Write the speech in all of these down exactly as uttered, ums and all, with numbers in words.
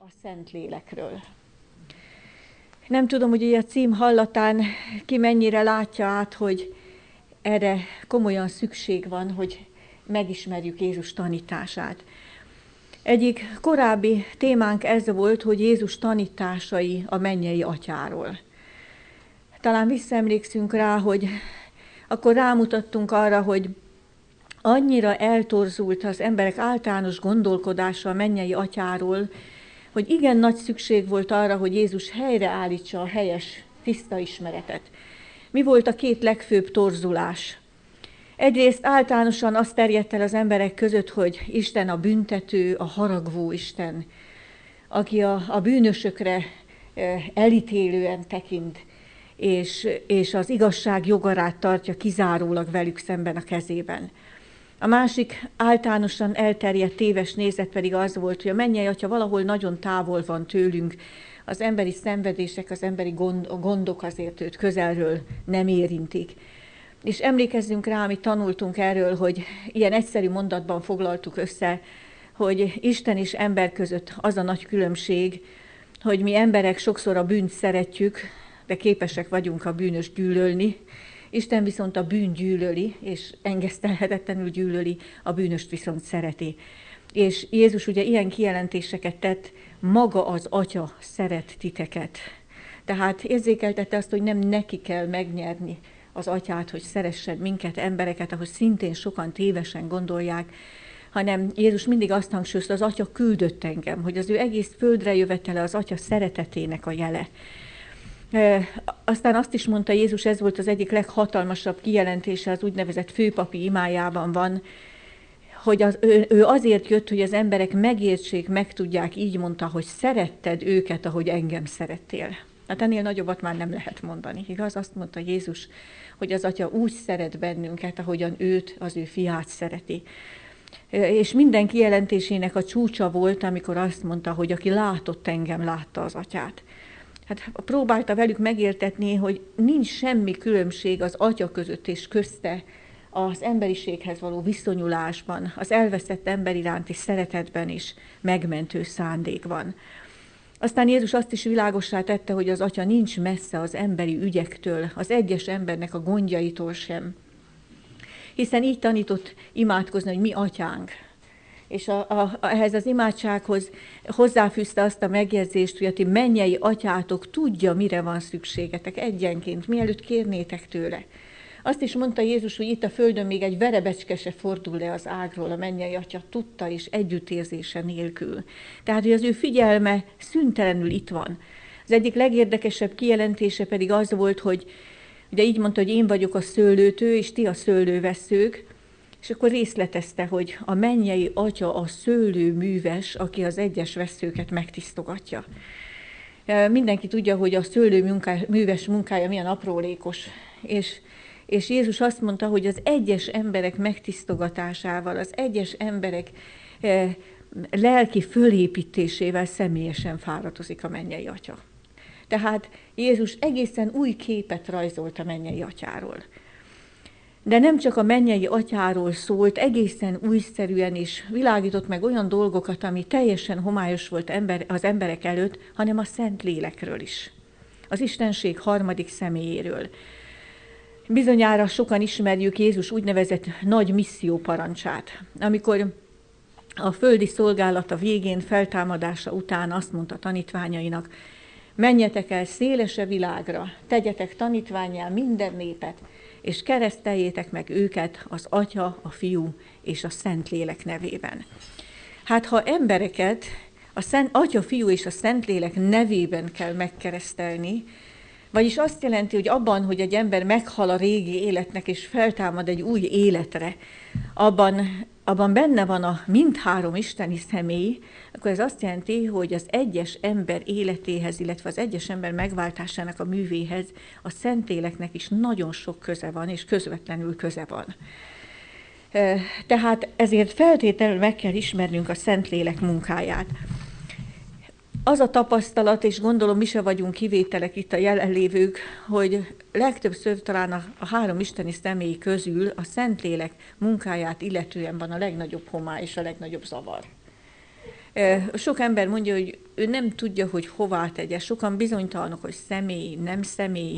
a Szentlélekről. Nem tudom, hogy a cím hallatán ki mennyire látja át, hogy erre komolyan szükség van, hogy megismerjük Jézus tanítását. Egyik korábbi témánk ez volt, hogy Jézus tanításai a mennyei Atyáról. Talán visszaemlékszünk rá, hogy akkor rámutattunk arra, hogy annyira eltorzult az emberek általános gondolkodása a mennyei Atyáról, hogy igen nagy szükség volt arra, hogy Jézus helyreállítsa a helyes, tiszta ismeretet. Mi volt a két legfőbb torzulás? Egyrészt általánosan azt terjedt el az emberek között, hogy Isten a büntető, a haragvó Isten, aki a, a bűnösökre elítélően tekint, és, és az igazság jogarát tartja kizárólag velük szemben a kezében. A másik általánosan elterjedt téves nézet pedig az volt, hogy a mennyei Atya valahol nagyon távol van tőlünk, az emberi szenvedések, az emberi gond, gondok azért őt közelről nem érintik. És emlékezzünk rá, amit tanultunk erről, hogy ilyen egyszerű mondatban foglaltuk össze, hogy Isten és ember között az a nagy különbség, hogy mi emberek sokszor a bűnt szeretjük, de képesek vagyunk a bűnös gyűlölni, Isten viszont a bűn gyűlöli, és engesztelhetetlenül gyűlöli, a bűnöst viszont szereti. És Jézus ugye ilyen kijelentéseket tett, maga az Atya szeret titeket. Tehát érzékeltette azt, hogy nem neki kell megnyerni az Atyát, hogy szeressen minket, embereket, ahogy szintén sokan tévesen gondolják, hanem Jézus mindig azt hangsúlyozta, az Atya küldött engem, hogy az ő egész földre jövetele az Atya szeretetének a jele. E, aztán azt is mondta Jézus, ez volt az egyik leghatalmasabb kijelentése az úgynevezett főpapi imájában van, hogy az, ő, ő azért jött, hogy az emberek megértsék, megtudják, így mondta, hogy szeretted őket, ahogy engem szerettél. Hát ennél nagyobbat már nem lehet mondani, igaz? Azt mondta Jézus, hogy az Atya úgy szeret bennünket, ahogyan őt, az ő fiát szereti. És minden kijelentésének a csúcsa volt, amikor azt mondta, hogy aki látott engem, látta az Atyát. Hát próbálta velük megértetni, hogy nincs semmi különbség az Atya között és közte az emberiséghez való viszonyulásban, az elveszett ember iránti szeretetben is megmentő szándék van. Aztán Jézus azt is világossá tette, hogy az Atya nincs messze az emberi ügyektől, az egyes embernek a gondjaitól sem. Hiszen így tanított imádkozni, hogy mi Atyánk. És a, a, ehhez az imádsághoz hozzáfűzte azt a megjegyzést, hogy a ti mennyei Atyátok tudja, mire van szükségetek egyenként, mielőtt kérnétek tőle. Azt is mondta Jézus, hogy itt a földön még egy verebecske se fordul le az ágról, a mennyei Atya tudta és együttérzése nélkül. Tehát, hogy az ő figyelme szüntelenül itt van. Az egyik legérdekesebb kijelentése pedig az volt, hogy ugye így mondta, hogy én vagyok a szőlőtő, és ti a szőlőveszők, és akkor részletezte, hogy a mennyei Atya a szőlőműves, aki az egyes veszőket megtisztogatja. Mindenki tudja, hogy a szőlőműves munkája milyen aprólékos, és És Jézus azt mondta, hogy az egyes emberek megtisztogatásával, az egyes emberek eh, lelki fölépítésével személyesen fáradozik a mennyei Atya. Tehát Jézus egészen új képet rajzolt a mennyei Atyáról. De nem csak a mennyei Atyáról szólt, egészen újszerűen is világított meg olyan dolgokat, ami teljesen homályos volt ember, az emberek előtt, hanem a Szentlélekről is. Az Istenség harmadik személyéről. Bizonyára sokan ismerjük Jézus úgynevezett nagy misszió parancsát, amikor a földi szolgálata végén, feltámadása után azt mondta tanítványainak, menjetek el szélesebb világra, tegyetek tanítvánnyá minden népet, és kereszteljétek meg őket az Atya, a Fiú és a Szentlélek nevében. Hát ha embereket a Szent Atya, Fiú és a Szentlélek nevében kell megkeresztelni, vagyis azt jelenti, hogy abban, hogy egy ember meghal a régi életnek, és feltámad egy új életre, abban, abban benne van a mindhárom isteni személy, akkor ez azt jelenti, hogy az egyes ember életéhez, illetve az egyes ember megváltásának a művéhez a Szentléleknek is nagyon sok köze van, és közvetlenül köze van. Tehát ezért feltétlenül meg kell ismernünk a Szentlélek munkáját. Az a tapasztalat, és gondolom mi se vagyunk kivételek itt a jelenlévők, hogy legtöbbször talán a, a három isteni személy közül a Szentlélek munkáját illetően van a legnagyobb homály és a legnagyobb zavar. Sok ember mondja, hogy ő nem tudja, hogy hová tegye. Sokan bizonytalanok, hogy személy, nem személy,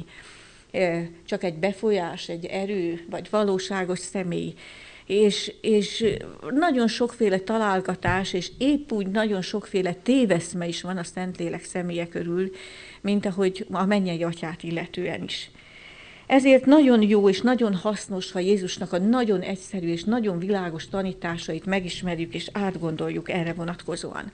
csak egy befolyás, egy erő, vagy valóságos személy. És, és nagyon sokféle találgatás, és épp úgy nagyon sokféle téveszme is van a Szentlélek személye körül, mint ahogy a mennyei atyát illetően is. Ezért nagyon jó és nagyon hasznos, ha Jézusnak a nagyon egyszerű és nagyon világos tanításait megismerjük és átgondoljuk erre vonatkozóan.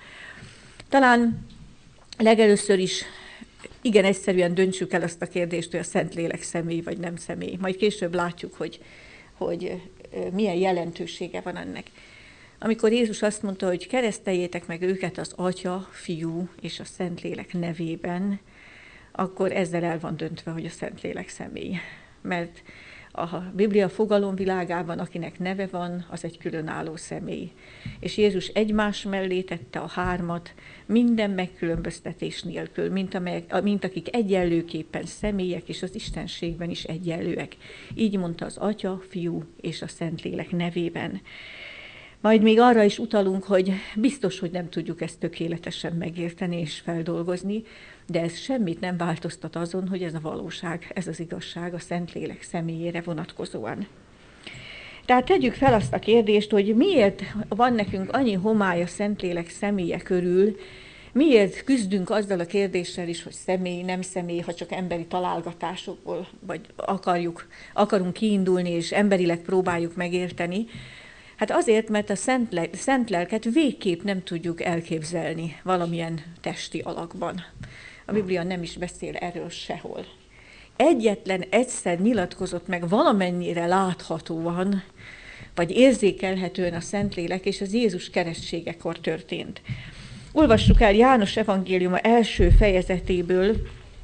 Talán legelőször is igen egyszerűen döntsük el azt a kérdést, hogy a Szentlélek személy vagy nem személy. Majd később látjuk, hogy, hogy milyen jelentősége van ennek. Amikor Jézus azt mondta, hogy kereszteljétek meg őket az Atya, Fiú és a Szentlélek nevében, akkor ezzel el van döntve, hogy a Szentlélek személy. Mert a Biblia fogalomvilágában, akinek neve van, az egy különálló személy. És Jézus egymás mellé tette a hármat minden megkülönböztetés nélkül, mint, amelyek, mint akik egyenlőképpen személyek, és az istenségben is egyenlőek. Így mondta az Atya, Fiú és a Szentlélek nevében. Majd még arra is utalunk, hogy biztos, hogy nem tudjuk ezt tökéletesen megérteni és feldolgozni, de ez semmit nem változtat azon, hogy ez a valóság, ez az igazság a Szentlélek személyére vonatkozóan. Tehát tegyük fel azt a kérdést, hogy miért van nekünk annyi homály a Szentlélek személye körül, miért küzdünk azzal a kérdéssel is, hogy személy, nem személy, ha csak emberi találgatásokból, vagy akarjuk, akarunk kiindulni, és emberileg próbáljuk megérteni. Hát azért, mert a szent, le, szent lelket végképp nem tudjuk elképzelni valamilyen testi alakban. A Biblia nem is beszél erről sehol. Egyetlen egyszer nyilatkozott meg valamennyire láthatóan, vagy érzékelhetően a Szentlélek, és az Jézus keresztségekor történt. Olvassuk el János evangéliuma első fejezetéből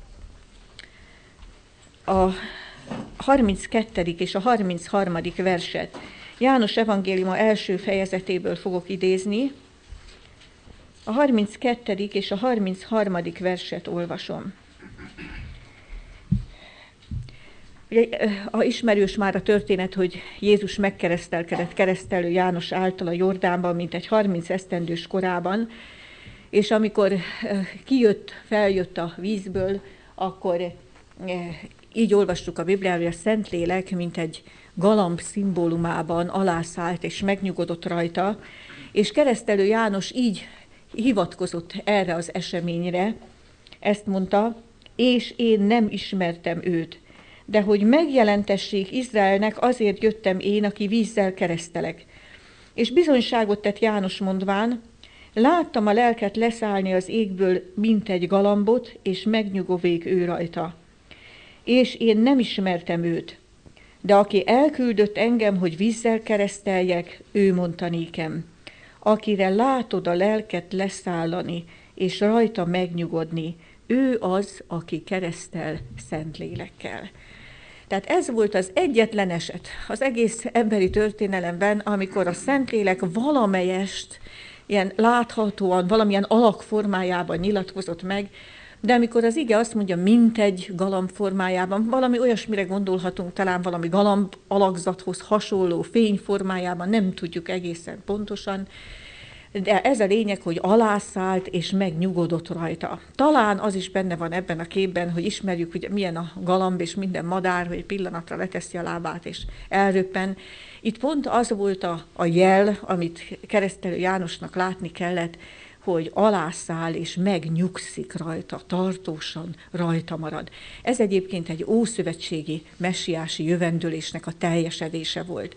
a harminckettedik és a harmincharmadik verset. János evangéliuma első fejezetéből fogok idézni. A harminckettedik és a harmincharmadik verset olvasom. Ugye, a ismerős már a történet, hogy Jézus megkeresztelkedett keresztelő János által a Jordánban, mint egy harminc esztendős korában, és amikor kijött, feljött a vízből, akkor így olvastuk a Bibliában, hogy a Szentlélek, mint egy galamb szimbólumában alászállt és megnyugodott rajta, és keresztelő János így hivatkozott erre az eseményre, ezt mondta, és én nem ismertem őt, de hogy megjelentessék Izraelnek, azért jöttem én, aki vízzel keresztelek. És bizonyságot tett János mondván, láttam a lelket leszállni az égből, mint egy galambot, és megnyugovék ő rajta. És én nem ismertem őt, de aki elküldött engem, hogy vízzel kereszteljek, ő mondta nékem, akire látod a lelket leszállani, és rajta megnyugodni, ő az, aki keresztel Szentlélekkel. Tehát ez volt az egyetlen eset az egész emberi történelemben, amikor a Szentlélek valamelyest, ilyen láthatóan, valamilyen alakformájában nyilatkozott meg, de amikor az ige azt mondja, mint egy galamb formájában, valami olyasmire gondolhatunk, talán valami galamb alakzathoz hasonló fényformájában, nem tudjuk egészen pontosan, de ez a lényeg, hogy alászállt és megnyugodott rajta. Talán az is benne van ebben a képben, hogy ismerjük, hogy milyen a galamb és minden madár, hogy egy pillanatra leteszi a lábát és elröppen. Itt pont az volt a, a jel, amit keresztelő Jánosnak látni kellett, hogy alászáll és megnyugszik rajta, tartósan rajta marad. Ez egyébként egy ószövetségi messiási jövendőlésnek a teljesedése volt.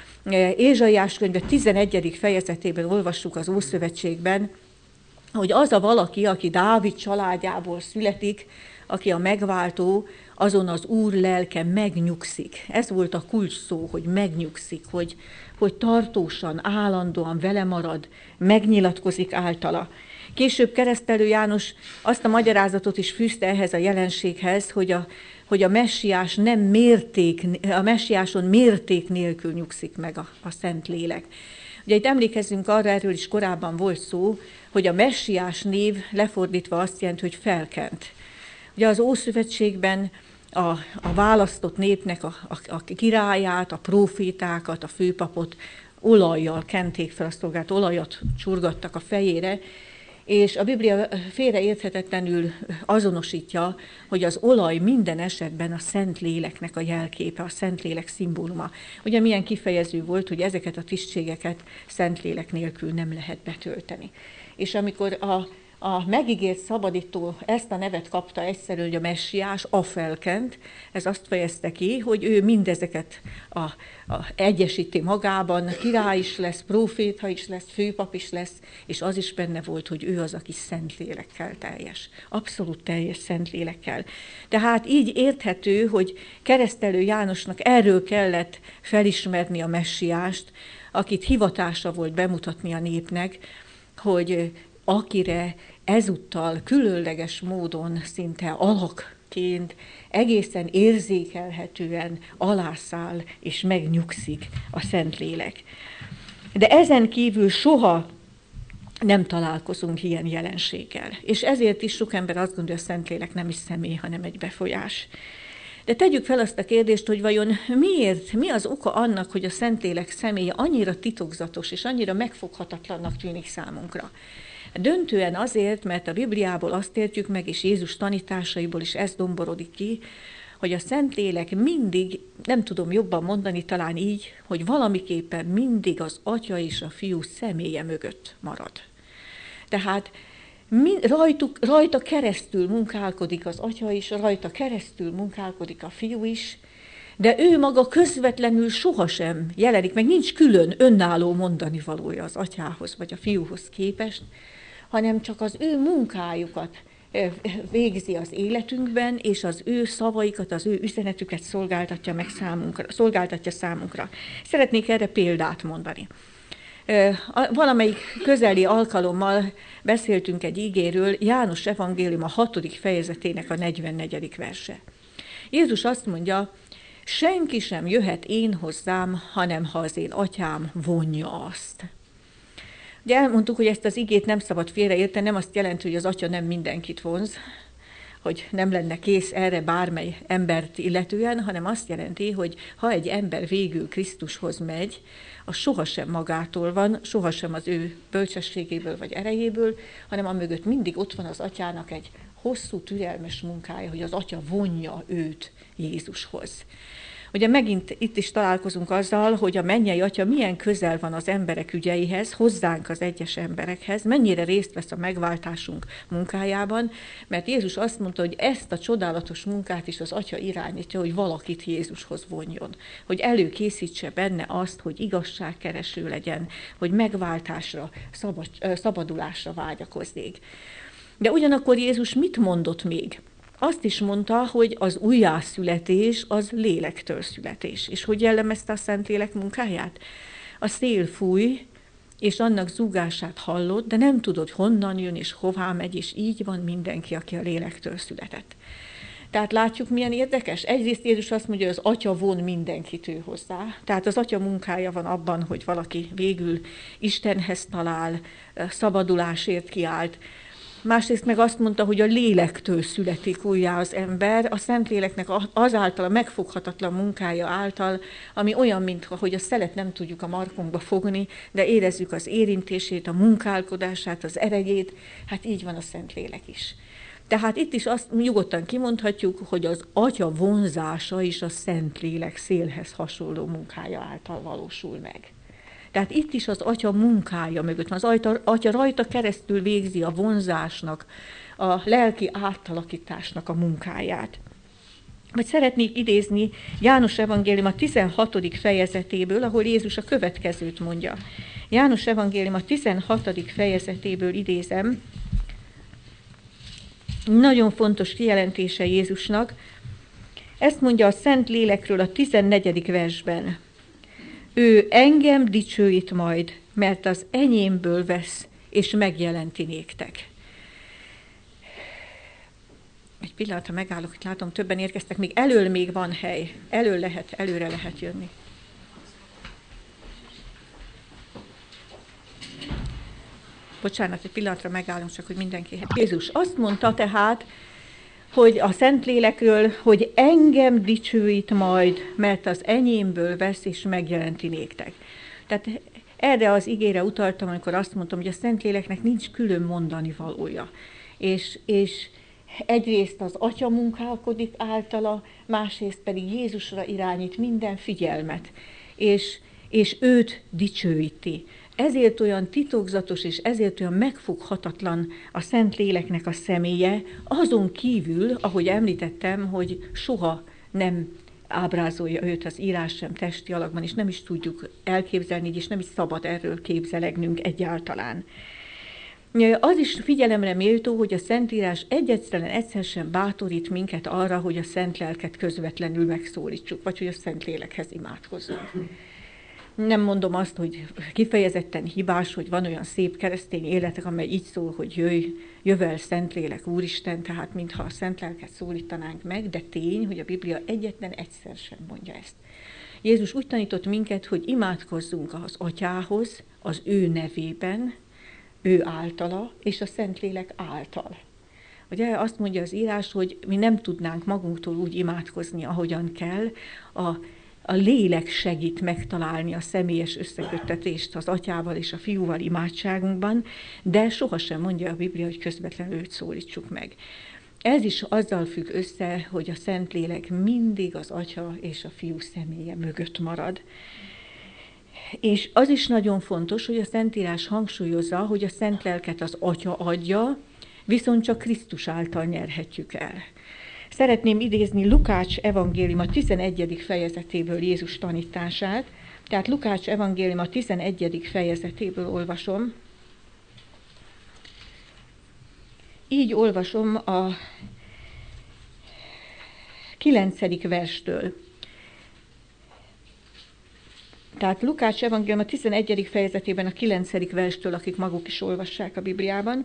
Ézsaiás könyve tizenegyedik fejezetében olvassuk az Ószövetségben, hogy az a valaki, aki Dávid családjából születik, aki a megváltó, azon az Úr lelke megnyugszik. Ez volt a kulcs szó, hogy megnyugszik, hogy, hogy tartósan, állandóan vele marad, megnyilatkozik általa. Később keresztelő János azt a magyarázatot is fűzte ehhez a jelenséghez, hogy a, hogy a messiás nem mérték, a messiáson mérték nélkül nyugszik meg a, a Szentlélek. Ugye itt emlékezzünk arra, erről is korábban volt szó, hogy a messiás név lefordítva azt jelenti, hogy felkent. Ugye az Ószövetségben a, a választott népnek a, a, a királyát, a prófétákat, a főpapot olajjal kenték fel a szolgált, olajat csurgattak a fejére, és a Biblia félreérthetetlenül azonosítja, hogy az olaj minden esetben a Szentléleknek a jelképe, a Szentlélek szimbóluma. Ugye milyen kifejező volt, hogy ezeket a tisztségeket Szentlélek nélkül nem lehet betölteni. És amikor a A megígért szabadító ezt a nevet kapta egyszerűen, hogy a messiás, a felkent, ez azt fejezte ki, hogy ő mindezeket a, a egyesíti magában, király is lesz, próféta is lesz, főpap is lesz, és az is benne volt, hogy ő az, aki Szentlélekkel teljes, abszolút teljes Szentlélekkel. Tehát így érthető, hogy Keresztelő Jánosnak erről kellett felismerni a messiást, akit hivatása volt bemutatni a népnek, hogy akire ezúttal különleges módon, szinte alakként, egészen érzékelhetően alászáll és megnyugszik a Szentlélek. De ezen kívül soha nem találkozunk ilyen jelenséggel. És ezért is sok ember azt gondolja, hogy a Szentlélek nem is személy, hanem egy befolyás. De tegyük fel azt a kérdést, hogy vajon miért, mi az oka annak, hogy a Szentlélek személye annyira titokzatos és annyira megfoghatatlannak tűnik számunkra. Döntően azért, mert a Bibliából azt értjük meg, és Jézus tanításaiból is ez domborodik ki, hogy a Szentlélek mindig, nem tudom jobban mondani, talán így, hogy valamiképpen mindig az Atya és a Fiú személye mögött marad. Tehát rajtuk, rajta keresztül munkálkodik az Atya is, rajta keresztül munkálkodik a Fiú is, de ő maga közvetlenül sohasem jelenik, meg nincs külön önálló mondani valója az Atyához vagy a Fiúhoz képest, hanem csak az ő munkájukat végzi az életünkben, és az ő szavaikat, az ő üzenetüket szolgáltatja meg számunkra, szolgáltatja számunkra. Szeretnék erre példát mondani. Valamelyik közeli alkalommal beszéltünk egy igéről, János evangélium a hatodik fejezetének a negyvennegyedik verse. Jézus azt mondja, senki sem jöhet én hozzám, hanem ha az én atyám vonja azt. Ugye elmondtuk, hogy ezt az igét nem szabad félreérteni, nem azt jelenti, hogy az atya nem mindenkit vonz, hogy nem lenne kész erre bármely embert illetően, hanem azt jelenti, hogy ha egy ember végül Krisztushoz megy, az sohasem magától van, sohasem az ő bölcsességéből vagy erejéből, hanem amögött mindig ott van az atyának egy hosszú, türelmes munkája, hogy az atya vonja őt Jézushoz. Ugye megint itt is találkozunk azzal, hogy a mennyei atya milyen közel van az emberek ügyeihez, hozzánk az egyes emberekhez, mennyire részt vesz a megváltásunk munkájában, mert Jézus azt mondta, hogy ezt a csodálatos munkát is az atya irányítja, hogy valakit Jézushoz vonjon, hogy előkészítse benne azt, hogy igazságkereső legyen, hogy megváltásra, szabad, szabadulásra vágyakozzék. De ugyanakkor Jézus mit mondott még? Azt is mondta, hogy az újjászületés az lélektől születés. És hogy jellemezte a Szentlélek munkáját? A szél fúj, és annak zúgását hallod, de nem tudod, honnan jön és hová megy, és így van mindenki, aki a lélektől született. Tehát látjuk, milyen érdekes. Egyrészt Jézus azt mondja, hogy az atya von mindenkit ő hozzá. Tehát az atya munkája van abban, hogy valaki végül Istenhez talál, szabadulásért kiált. Másrészt meg azt mondta, hogy a lélektől születik újjá az ember, a Szentléleknek azáltal, a megfoghatatlan munkája által, ami olyan, mintha hogy a szelet nem tudjuk a markunkba fogni, de érezzük az érintését, a munkálkodását, az erejét, hát így van a Szentlélek is. Tehát itt is azt nyugodtan kimondhatjuk, hogy az atya vonzása is a Szentlélek szélhez hasonló munkája által valósul meg. Tehát itt is az atya munkája mögött van. Az atya, atya rajta keresztül végzi a vonzásnak, a lelki átalakításnak a munkáját. Vagy szeretnék idézni János evangélium a tizenhatodik fejezetéből, ahol Jézus a következőt mondja. János evangélium a tizenhatodik fejezetéből idézem. Nagyon fontos kijelentése Jézusnak. Ezt mondja a Szent Lélekről a tizennegyedik versben. Ő engem dicsőít majd, mert az enyémből vesz, és megjelenti néktek. Egy pillanatra megállok, itt látom, többen érkeztek, még elől még van hely. Elől lehet, előre lehet jönni. Bocsánat, egy pillanatra megállunk, csak hogy mindenki... Jézus azt mondta tehát, hogy a Szentlélekről, hogy engem dicsőít majd, mert az enyémből vesz és megjelenti néktek. Tehát erre az igére utaltam, amikor azt mondtam, hogy a Szentléleknek nincs külön mondani valója. És, és egyrészt az Atya munkálkodik általa, másrészt pedig Jézusra irányít minden figyelmet, és, és őt dicsőíti. Ezért olyan titokzatos, és ezért olyan megfoghatatlan a Szentléleknek a személye, azon kívül, ahogy említettem, hogy soha nem ábrázolja őt az írás sem testi alakban, és nem is tudjuk elképzelni, és nem is szabad erről képzelegnünk egyáltalán. Az is figyelemre méltó, hogy a Szentírás egyetlen egyszer sem bátorít minket arra, hogy a Szent Lelket közvetlenül megszólítsuk, vagy hogy a Szentlélekhez imádkozzunk. Nem mondom azt, hogy kifejezetten hibás, hogy van olyan szép keresztény életek, amely így szól, hogy jöjj, jövel Szentlélek, Úristen, tehát mintha a Szent Lelket szólítanánk meg, de tény, hogy a Biblia egyetlen egyszer sem mondja ezt. Jézus úgy tanított minket, hogy imádkozzunk az Atyához, az ő nevében, ő általa, és a Szentlélek által. Ugye azt mondja az írás, hogy mi nem tudnánk magunktól úgy imádkozni, ahogyan kell, a A lélek segít megtalálni a személyes összeköttetést az Atyával és a Fiúval imádságunkban, de sohasem mondja a Biblia, hogy közvetlenül őt szólítsuk meg. Ez is azzal függ össze, hogy a Szentlélek mindig az Atya és a Fiú személye mögött marad. És az is nagyon fontos, hogy a Szentírás hangsúlyozza, hogy a Szent Lelket az Atya adja, viszont csak Krisztus által nyerhetjük el. Szeretném idézni Lukács evangéliuma tizenegyedik fejezetéből Jézus tanítását, tehát Lukács evangéliuma tizenegyedik fejezetéből olvasom. Így olvasom a kilencedik verstől. Tehát Lukács evangéliuma tizenegyedik fejezetében a kilencedik verstől, akik maguk is olvassák a Bibliában.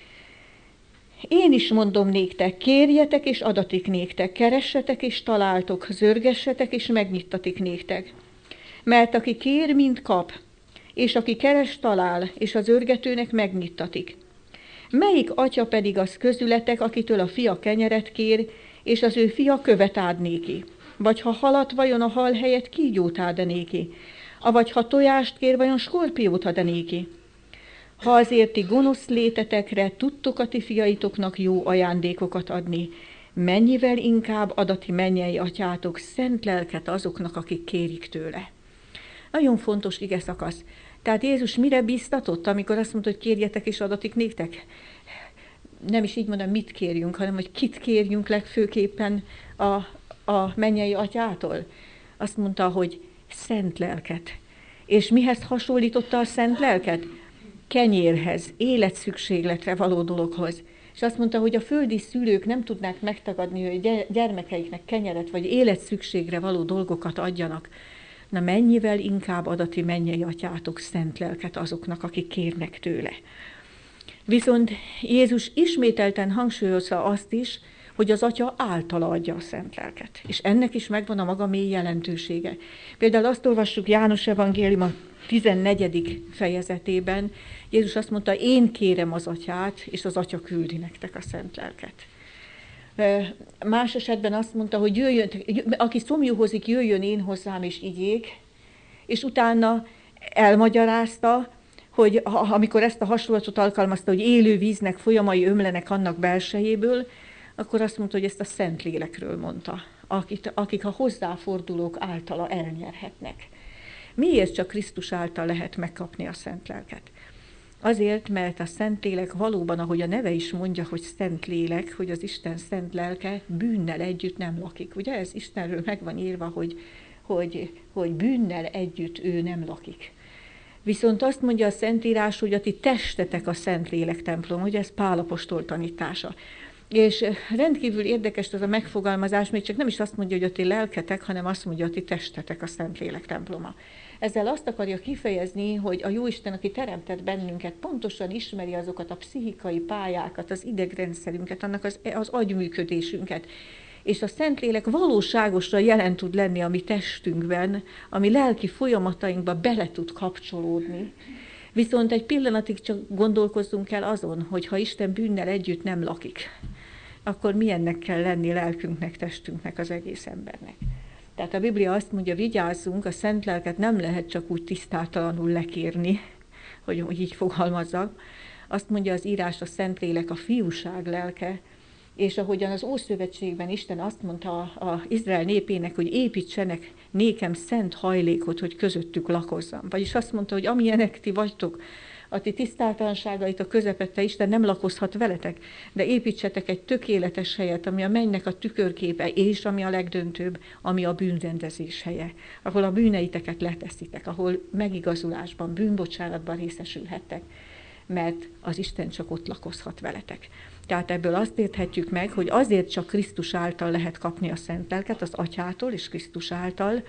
Én is mondom néktek, kérjetek, és adatik néktek, keressetek, és találtok, zörgessetek, és megnyittatik néktek. Mert aki kér, mind kap, és aki keres, talál, és az örgetőnek megnyittatik. Melyik atya pedig az közületek, akitől a fia kenyeret kér, és az ő fia követ ad néki? Vagy ha halat, vajon a hal helyett kígyót ad néki? Avagy ha tojást kér, vajon skorpiót ad néki? Ha azért ti gonosz létetekre tudtok a ti fiaitoknak jó ajándékokat adni, mennyivel inkább ad a ti mennyei atyátok szent lelket azoknak, akik kérik tőle. Nagyon fontos ige szakasz. Tehát Jézus mire bíztatott, amikor azt mondta, hogy kérjetek és adatik néktek? Nem is így mondom, mit kérjünk, hanem hogy kit kérjünk legfőképpen a, a mennyei atyától. Azt mondta, hogy szent lelket. És mihez hasonlította a szent lelket? Kenyérhez, életszükségletre való dologhoz. És azt mondta, hogy a földi szülők nem tudnák megtagadni, hogy gyermekeiknek kenyeret vagy életszükségre való dolgokat adjanak. Na mennyivel inkább ad a ti mennyei atyátok szent lelket azoknak, akik kérnek tőle. Viszont Jézus ismételten hangsúlyozza azt is, hogy az Atya általa adja a szent lelket. És ennek is megvan a maga mély jelentősége. Például azt olvassuk János evangéliuma tizennegyedik fejezetében, Jézus azt mondta, én kérem az Atyát, és az Atya küldi nektek a szent lelket. Más esetben azt mondta, hogy jöjjön, aki szomjúhozik, jöjjön én hozzám és igyék, és utána elmagyarázta, hogy amikor ezt a hasonlatot alkalmazta, hogy élő víznek folyamai ömlenek annak belsejéből, akkor azt mondta, hogy ezt a Szentlélekről mondta, akik, akik a hozzáfordulók általa elnyerhetnek. Miért csak Krisztus által lehet megkapni a szent lelket? Azért, mert a Szentlélek valóban, ahogy a neve is mondja, hogy Szentlélek, hogy az Isten szent lelke bűnnel együtt nem lakik. Ugye ez Istenről meg van írva, hogy, hogy, hogy bűnnel együtt ő nem lakik. Viszont azt mondja a Szentírás, hogy a ti testetek a Szentlélek templom, ugye ez Pál apostol tanítása. És rendkívül érdekes ez a megfogalmazás, még csak nem is azt mondja, hogy a ti lelketek, hanem azt mondja, hogy a ti testetek a Szentlélek temploma. Ezzel azt akarja kifejezni, hogy a Jóisten, aki teremtett bennünket, pontosan ismeri azokat a pszichikai pályákat, az idegrendszerünket, annak az, az agyműködésünket. És a Szentlélek valóságosan jelen tud lenni a mi testünkben, ami lelki folyamatainkba bele tud kapcsolódni. Viszont egy pillanatig csak gondolkozzunk el azon, hogy ha Isten bűnnel együtt nem lakik, akkor milyennek kell lenni lelkünknek, testünknek, az egész embernek. Tehát a Biblia azt mondja, vigyázzunk, a szent lelket nem lehet csak úgy tisztátalanul lekérni, hogy így fogalmazzak. Azt mondja az írás, a Szentlélek a fiúság lelke, és ahogyan az Ószövetségben Isten azt mondta az Izrael népének, hogy építsenek nékem szent hajlékot, hogy közöttük lakozzam. Vagyis azt mondta, hogy amilyenek ti vagytok, a ti tisztátalanságaitok közepette Isten nem lakozhat veletek, de építsetek egy tökéletes helyet, ami a mennynek a tükörképe, és ami a legdöntőbb, ami a bűnrendezés helye, ahol a bűneiteket leteszitek, ahol megigazulásban, bűnbocsánatban részesülhettek, mert az Isten csak ott lakozhat veletek. Tehát ebből azt érthetjük meg, hogy azért csak Krisztus által lehet kapni a szent lelket, az Atyától és Krisztus által,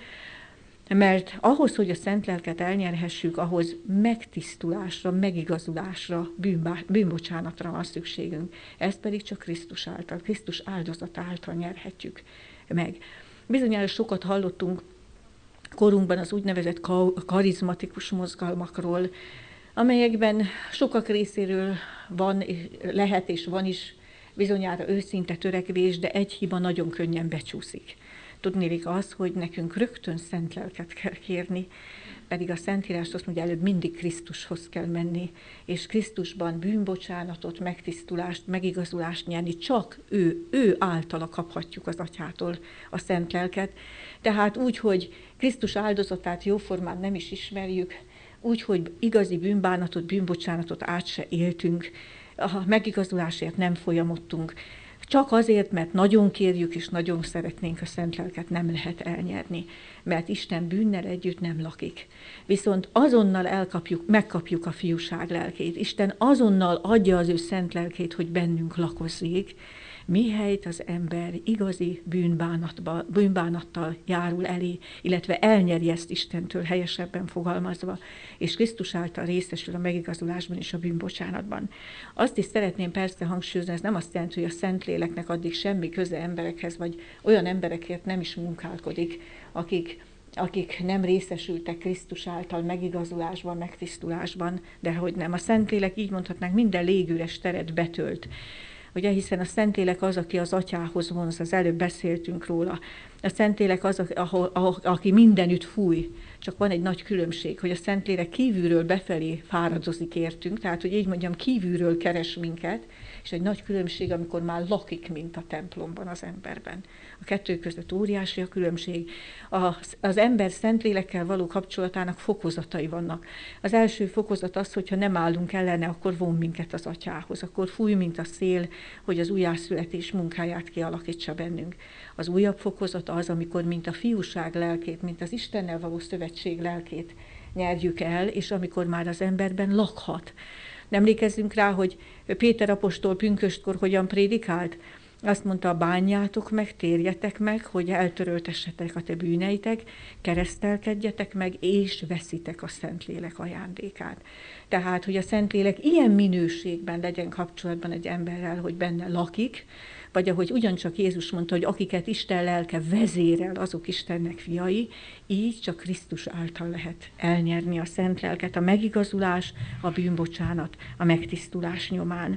mert ahhoz, hogy a szent lelket elnyerhessük, ahhoz megtisztulásra, megigazulásra, bűnbá, bűnbocsánatra van szükségünk. Ezt pedig csak Krisztus által, Krisztus áldozata által nyerhetjük meg. Bizonyára sokat hallottunk korunkban az úgynevezett karizmatikus mozgalmakról, amelyekben sokak részéről van, lehet és van is bizonyára őszinte törekvés, de egy hiba nagyon könnyen becsúszik. Tudnélik az, hogy nekünk rögtön szent lelket kell kérni, pedig a Szentírás azt mondja, előbb mindig Krisztushoz kell menni, és Krisztusban bűnbocsánatot, megtisztulást, megigazulást nyerni, csak ő, ő általa kaphatjuk az Atyától a szent lelket. Tehát úgy, hogy Krisztus áldozatát jóformán nem is ismerjük, úgy, hogy igazi bűnbánatot, bűnbocsánatot át se éltünk, a megigazulásért nem folyamodtunk, csak azért, mert nagyon kérjük és nagyon szeretnénk a szent lelket, nem lehet elnyerni, mert Isten bűnnel együtt nem lakik. Viszont azonnal elkapjuk, megkapjuk a fiúság lelkét. Isten azonnal adja az ő szent lelkét, hogy bennünk lakozzék, mihelyt az ember igazi bűnbánatba, bűnbánattal járul elé, illetve elnyeri ezt Istentől helyesebben fogalmazva, és Krisztus által részesül a megigazulásban és a bűnbocsánatban. Azt is szeretném persze hangsúlyozni, ez nem azt jelenti, hogy a Szentléleknek addig semmi köze emberekhez, vagy olyan emberekért nem is munkálkodik, akik akik nem részesültek Krisztus által megigazulásban, megtisztulásban, de hogy nem. A Szentlélek, így mondhatnánk, minden légüres teret betölt. Ugye, hiszen a Szentlélek az, aki az Atyához vonz, az előbb beszéltünk róla. A Szentlélek az, ahol, ahol, aki mindenütt fúj. Csak van egy nagy különbség, hogy a Szentlélek kívülről befelé fáradozik értünk, tehát, hogy így mondjam, kívülről keres minket, és egy nagy különbség, amikor már lakik, mint a templomban az emberben. A kettő között óriási a különbség. Az, az ember Szentlélekkel való kapcsolatának fokozatai vannak. Az első fokozat az, hogyha nem állunk ellene, akkor von minket az Atyához, akkor fúj, mint a szél, hogy az újjászületés munkáját kialakítsa bennünk. Az újabb fokozat az, amikor mint a fiúság lelkét, mint az Istennel való szövetség lelkét nyerjük el, és amikor már az emberben lakhat. Emlékezzünk rá, hogy Péter apostol pünköstkor hogyan prédikált? Azt mondta, bánjátok meg, térjetek meg, hogy eltöröltessetek a te bűneitek, keresztelkedjetek meg, és veszitek a Szentlélek ajándékát. Tehát, hogy a Szentlélek ilyen minőségben legyen kapcsolatban egy emberrel, hogy benne lakik, vagy ahogy ugyancsak Jézus mondta, hogy akiket Isten lelke vezérel, azok Istennek fiai, így csak Krisztus által lehet elnyerni a szent lelket, a megigazulás, a bűnbocsánat, a megtisztulás nyomán.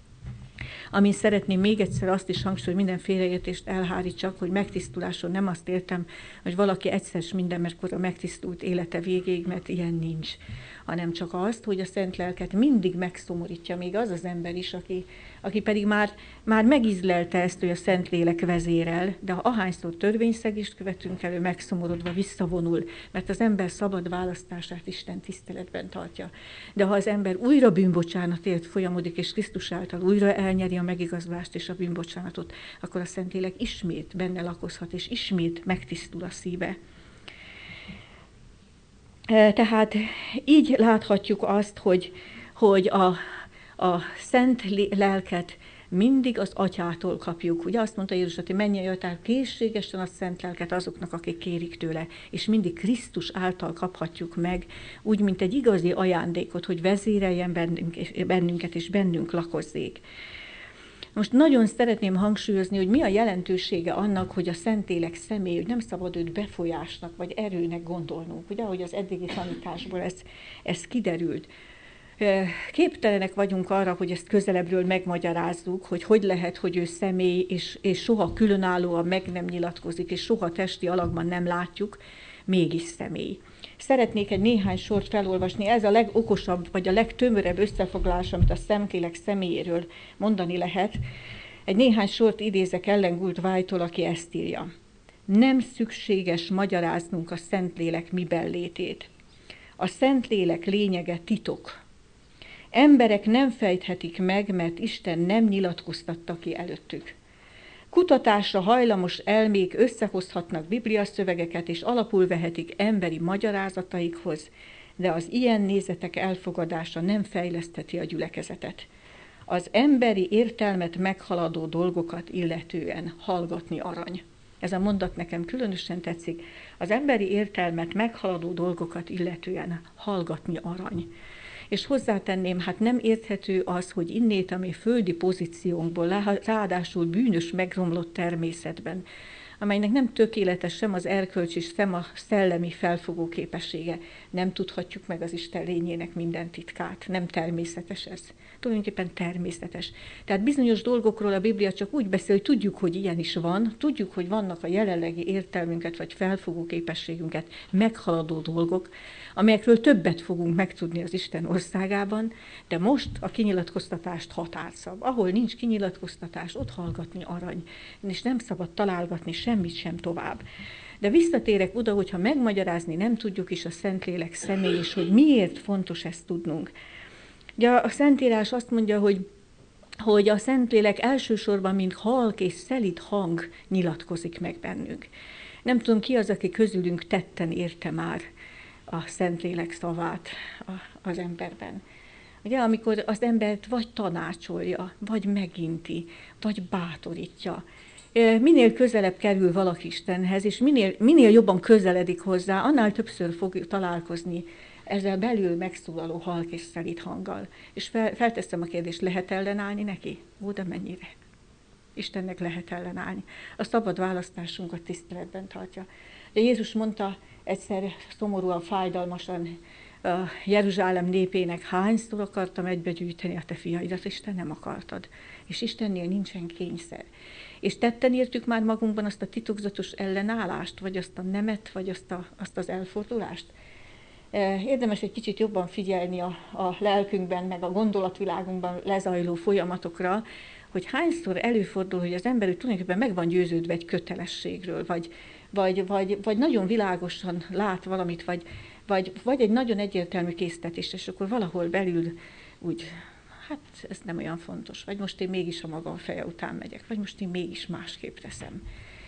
Amin szeretném még egyszer azt is hangsúlyozni, hogy minden félreértést elhárítsak, hogy megtisztuláson nem azt értem, hogy valaki egyszer mindenmerkor a megtisztult élete végéig, mert ilyen nincs, hanem csak azt, hogy a szent lelket mindig megszomorítja még az az ember is, aki, aki pedig már, már megízlelte ezt, hogy a Szentlélek vezérel, de ha ahányszor törvényszegést követünk elő, megszomorodva visszavonul, mert az ember szabad választását Isten tiszteletben tartja. De ha az ember újra bűnbocsánatért folyamodik, és Krisztus által újra elnyeri a megigazulást és a bűnbocsánatot, akkor a Szentlélek ismét benne lakozhat, és ismét megtisztul a szíve. Tehát így láthatjuk azt, hogy, hogy a, a szent lelket mindig az Atyától kapjuk. Ugye azt mondta Jézus, hogy menjen jöjjön készségesen a szent lelket azoknak, akik kérik tőle, és mindig Krisztus által kaphatjuk meg, úgy, mint egy igazi ajándékot, hogy vezéreljen bennünk, bennünket, és bennünk lakozzék. Most nagyon szeretném hangsúlyozni, hogy mi a jelentősége annak, hogy a Szentlélek személy, hogy nem szabad őt befolyásnak vagy erőnek gondolnunk. Ugye, ahogy az eddigi tanításból ez, ez kiderült. Képtelenek vagyunk arra, hogy ezt közelebbről megmagyarázzuk, hogy hogy lehet, hogy ő személy, és, és soha különállóan meg nem nyilatkozik, és soha testi alakban nem látjuk, mégis személy. Szeretnék egy néhány sort felolvasni, ez a legokosabb, vagy a legtömörebb összefoglalás, amit a Szentlélek személyéről mondani lehet. Egy néhány sort idézek Ellen Gould White-tól, aki ezt írja. Nem szükséges magyaráznunk a Szentlélek miben létét. A Szentlélek lényege titok. Emberek nem fejthetik meg, mert Isten nem nyilatkoztatta ki előttük. Kutatásra hajlamos elmék összehozhatnak bibliaszövegeket, és alapul vehetik emberi magyarázataikhoz, de az ilyen nézetek elfogadása nem fejlesztheti a gyülekezetet. Az emberi értelmet meghaladó dolgokat illetően hallgatni arany. Ez a mondat nekem különösen tetszik. Az emberi értelmet meghaladó dolgokat illetően hallgatni arany. És hozzátenném, hát nem érthető az, hogy innét a mi földi pozíciónkból, ráadásul bűnös, megromlott természetben, amelynek nem tökéletes sem az erkölcsi, sem a szellemi felfogó képessége, nem tudhatjuk meg az Isten lényének minden titkát. Nem természetes ez. Tulajdonképpen természetes. Tehát bizonyos dolgokról a Biblia csak úgy beszél, hogy tudjuk, hogy ilyen is van, tudjuk, hogy vannak a jelenlegi értelmünket vagy felfogó képességünket meghaladó dolgok, amelyekről többet fogunk megtudni az Isten országában, de most a kinyilatkoztatást határszab. Ahol nincs kinyilatkoztatás, ott hallgatni arany, és nem szabad találgatni semmit sem tovább. De visszatérek oda, hogyha megmagyarázni nem tudjuk is a Szentlélek személy, és hogy miért fontos ezt tudnunk. Ugye a Szentírás azt mondja, hogy, hogy a Szentlélek elsősorban, mint halk és szelíd hang nyilatkozik meg bennünk. Nem tudom, ki az, aki közülünk tetten érte már a Szentlélek szavát az emberben. Ugye, amikor az embert vagy tanácsolja, vagy meginti, vagy bátorítja. Minél közelebb kerül valaki Istenhez, és minél, minél jobban közeledik hozzá, annál többször fog találkozni ezzel belül megszólaló halk és szelíd hanggal. És fel, felteszem a kérdést, lehet ellenállni neki? Ó, de mennyire? Istennek lehet ellenállni. A szabad választásunkat tiszteletben tartja. De Jézus mondta egyszer szomorúan, fájdalmasan Jeruzsálem népének, hányszor akartam egybegyűjteni a te fiaidat, és te nem akartad. És Istennél nincsen kényszer. És tetten értük már magunkban azt a titokzatos ellenállást, vagy azt a nemet, vagy azt, a, azt az elfordulást. Érdemes egy kicsit jobban figyelni a, a lelkünkben, meg a gondolatvilágunkban lezajló folyamatokra, hogy hányszor előfordul, hogy az ember tulajdonképpen meg van győződve egy kötelességről, vagy, vagy, vagy, vagy nagyon világosan lát valamit, vagy, vagy, vagy egy nagyon egyértelmű késztetés, és akkor valahol belül úgy, hát ez nem olyan fontos, vagy most én mégis a magam feje után megyek, vagy most én mégis másképp teszem.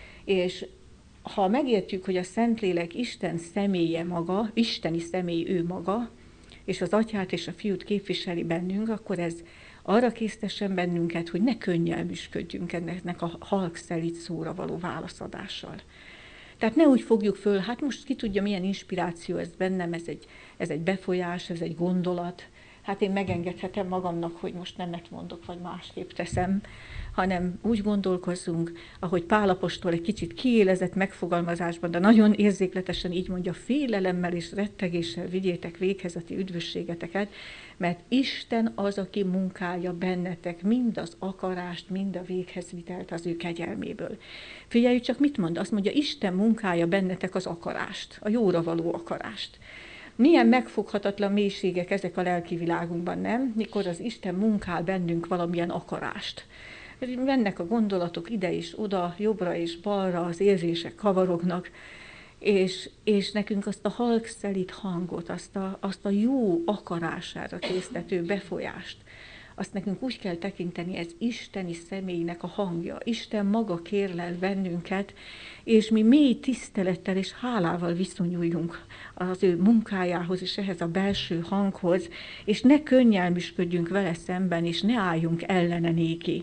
És ha megértjük, hogy a Szentlélek Isten személye maga, isteni személy ő maga, és az Atyát és a Fiút képviseli bennünk, akkor ez arra késztessen bennünket, hogy ne könnyelműsködjünk ennek a halk szelíd szóra való válaszadással. Tehát ne úgy fogjuk föl, hát most ki tudja, milyen inspiráció ez bennem, ez egy, ez egy befolyás, ez egy gondolat, hát én megengedhetem magamnak, hogy most nemet mondok, vagy másképp teszem, hanem úgy gondolkozzunk, ahogy Pál apostol egy kicsit kiélezett megfogalmazásban, de nagyon érzékletesen így mondja, félelemmel és rettegéssel vigyétek véghez a ti üdvösségeteket, mert Isten az, aki munkálja bennetek mind az akarást, mind a véghezvitelt az ő kegyelméből. Figyeljük csak, mit mond? Azt mondja, Isten munkálja bennetek az akarást, a jóra való akarást. Milyen megfoghatatlan mélységek ezek a lelki világunkban, nem? Mikor az Isten munkál bennünk valamilyen akarást. Mennek a gondolatok ide és oda, jobbra és balra, az érzések kavarognak, és, és nekünk azt a halk szelíd hangot, azt a, azt a jó akarására késztető befolyást, azt nekünk úgy kell tekinteni, ez isteni személynek a hangja. Isten maga kérlel bennünket, és mi mély tisztelettel és hálával viszonyuljunk az ő munkájához és ehhez a belső hanghoz, és ne könnyelműsködjünk vele szemben, és ne álljunk ellene néki.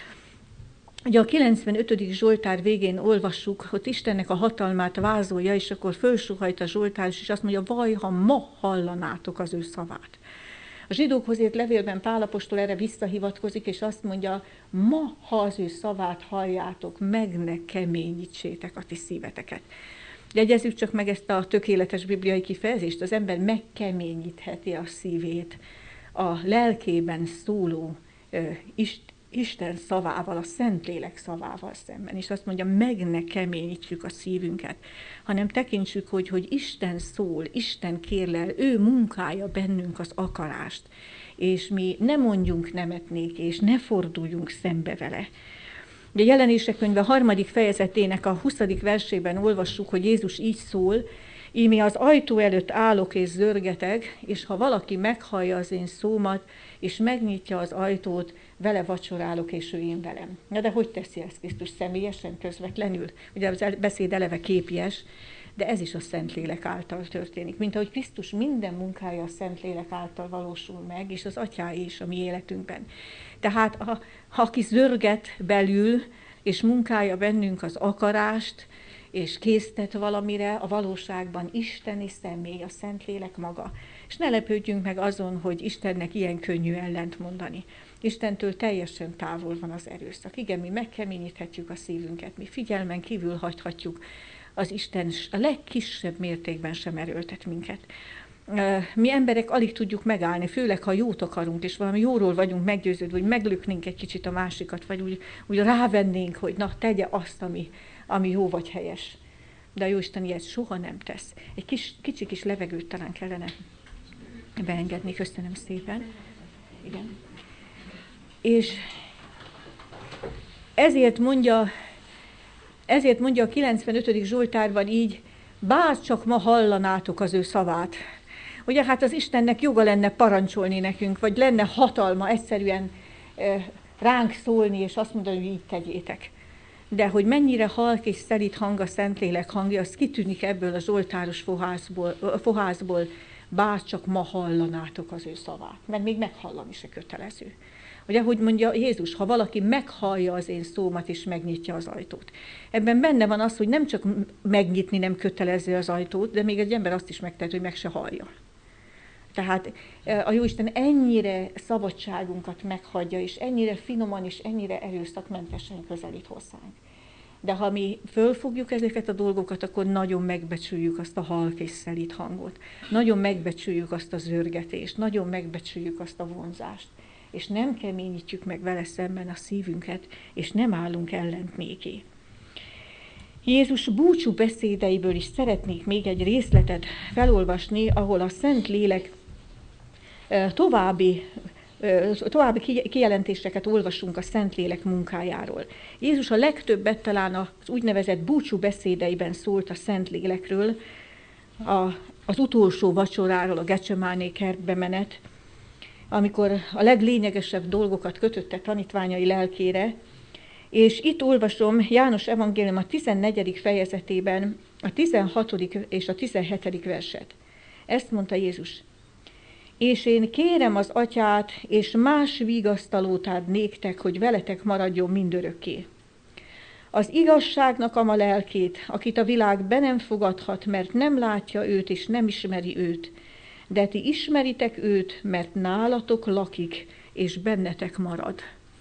Ugye a kilencvenötödik Zsoltár végén olvassuk, hogy Istennek a hatalmát vázolja, és akkor fölsuhajt a Zsoltár, és azt mondja, vaj, ha ma hallanátok az ő szavát. A zsidókhoz írt levélben Pál apostol erre visszahivatkozik, és azt mondja, ma, ha az ő szavát halljátok, meg ne keményítsétek a ti szíveteket. Jegyezzük csak meg ezt a tökéletes bibliai kifejezést, az ember megkeményítheti a szívét a lelkében szóló Isten szavával, a Szentlélek szavával szemben. És azt mondja, meg ne keményítsük a szívünket, hanem tekintsük, hogy, hogy Isten szól, Isten kérlel, ő munkálja bennünk az akarást, és mi ne mondjunk nemet néki, és ne forduljunk szembe vele. A Jelenések könyve harmadik fejezetének a huszadik versében olvassuk, hogy Jézus így szól, íme az ajtó előtt állok és zörgetek, és ha valaki meghallja az én szómat, és megnyitja az ajtót, vele vacsorálok, és ő én velem. Na de hogy teszi ezt Krisztus személyesen, közvetlenül? Ugye az beszéd eleve képies, de ez is a Szentlélek által történik. Mint ahogy Krisztus minden munkája a Szentlélek által valósul meg, és az Atyáé is a mi életünkben. Tehát ha, ha aki zörget belül, és munkálja bennünk az akarást, és késztet valamire, a valóságban isteni személy, a Szentlélek maga. És ne lepődjünk meg azon, hogy Istennek ilyen könnyű ellent mondani. Istentől teljesen távol van az erőszak. Igen, mi megkeményíthetjük a szívünket, mi figyelmen kívül hagyhatjuk az Isten a legkisebb mértékben sem erőltet minket. Mi emberek alig tudjuk megállni, főleg ha jót akarunk, és valami jóról vagyunk meggyőződve, hogy meglöknénk egy kicsit a másikat, vagy úgy, úgy rávennénk, hogy na, tegye azt, ami, ami jó vagy helyes. De a Jóisten ilyet soha nem tesz. Egy kis, kicsi kis levegőt talán kellene beengedni. Köszönöm szépen. Igen. És ezért mondja, ezért mondja a kilencvenötödik Zsoltárban így, bár csak ma hallanátok az ő szavát. Ugye hát az Istennek joga lenne parancsolni nekünk, vagy lenne hatalma egyszerűen e, ránk szólni, és azt mondani, hogy így tegyétek. De hogy mennyire halk és szelíd hang a Szentlélek hangja, az kitűnik ebből a zsoltáros fohászból, fohászból, bár csak ma hallanátok az ő szavát. Mert még meghallani se kötelező. Ugye, hogy mondja Jézus, ha valaki meghallja az én szómat, és megnyitja az ajtót. Ebben benne van az, hogy nem csak megnyitni nem kötelező az ajtót, de még egy ember azt is megtehet, hogy meg se hallja. Tehát a Jóisten ennyire szabadságunkat meghagyja, és ennyire finoman, és ennyire erőszakmentesen közelít hozzánk. De ha mi fölfogjuk ezeket a dolgokat, akkor nagyon megbecsüljük azt a halk és szelíd hangot. Nagyon megbecsüljük azt a zörgetést, nagyon megbecsüljük azt a vonzást. És nem keményítjük meg vele szemben a szívünket, és nem állunk ellent néki. Jézus búcsú beszédeiből is szeretnék még egy részletet felolvasni, ahol a Szentlélek további, további kijelentéseket olvasunk a Szentlélek munkájáról. Jézus a legtöbbet talán az úgynevezett búcsú beszédeiben szólt a Szentlélekről, a, az utolsó vacsoráról, a Gecsemáné kertbe menet, amikor a leglényegesebb dolgokat kötötte tanítványai lelkére, és itt olvasom János evangélium a tizennegyedik fejezetében a tizenhatodik és a tizenhetedik verset. Ezt mondta Jézus. És én kérem az Atyát, és más vigasztalót ad néktek, hogy veletek maradjon mindörökké. Az igazságnak ama lelkét, akit a világ be nem fogadhat, mert nem látja őt, és nem ismeri őt, de ti ismeritek őt, mert nálatok lakik, és bennetek marad.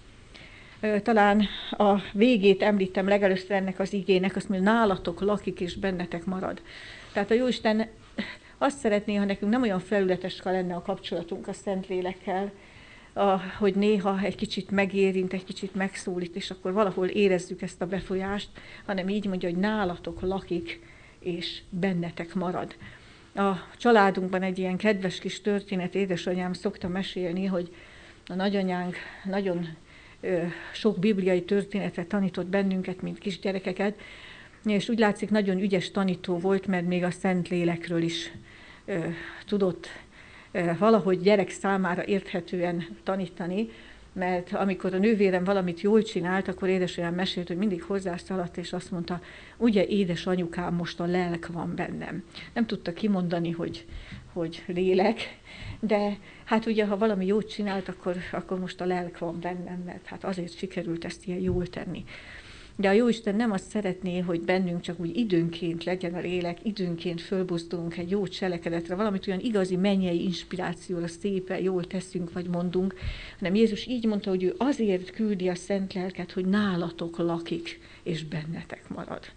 Talán a végét említem legelőször ennek az igének, azt mondja, nálatok lakik, és bennetek marad. Tehát a Jóisten azt szeretné, ha nekünk nem olyan felületes lenne a kapcsolatunk a Szentlélekkel, hogy néha egy kicsit megérint, egy kicsit megszólít, és akkor valahol érezzük ezt a befolyást, hanem így mondja, hogy nálatok lakik, és bennetek marad. A családunkban egy ilyen kedves kis történet, édesanyám szokta mesélni, hogy a nagyanyánk nagyon ö, sok bibliai történetet tanított bennünket, mint kisgyerekeket, és úgy látszik, nagyon ügyes tanító volt, mert még a Szentlélekről is ö, tudott ö, valahogy gyerek számára érthetően tanítani, mert amikor a nővérem valamit jól csinált, akkor édesanyám mesélt, hogy mindig hozzászaladt, és azt mondta, ugye édes anyukám, most a lelk van bennem. Nem tudta kimondani, hogy, hogy lélek, de hát ugye, ha valami jót csinált, akkor, akkor most a lelk van bennem, mert hát azért sikerült ezt ilyen jól tenni. De a Jóisten nem azt szeretné, hogy bennünk csak úgy időnként legyen a lélek, időnként fölbuzdulunk egy jó cselekedetre, valamit olyan igazi mennyei inspirációra szépen jól teszünk vagy mondunk, hanem Jézus így mondta, hogy ő azért küldi a Szent Lelket, hogy nálatok lakik, és bennetek marad.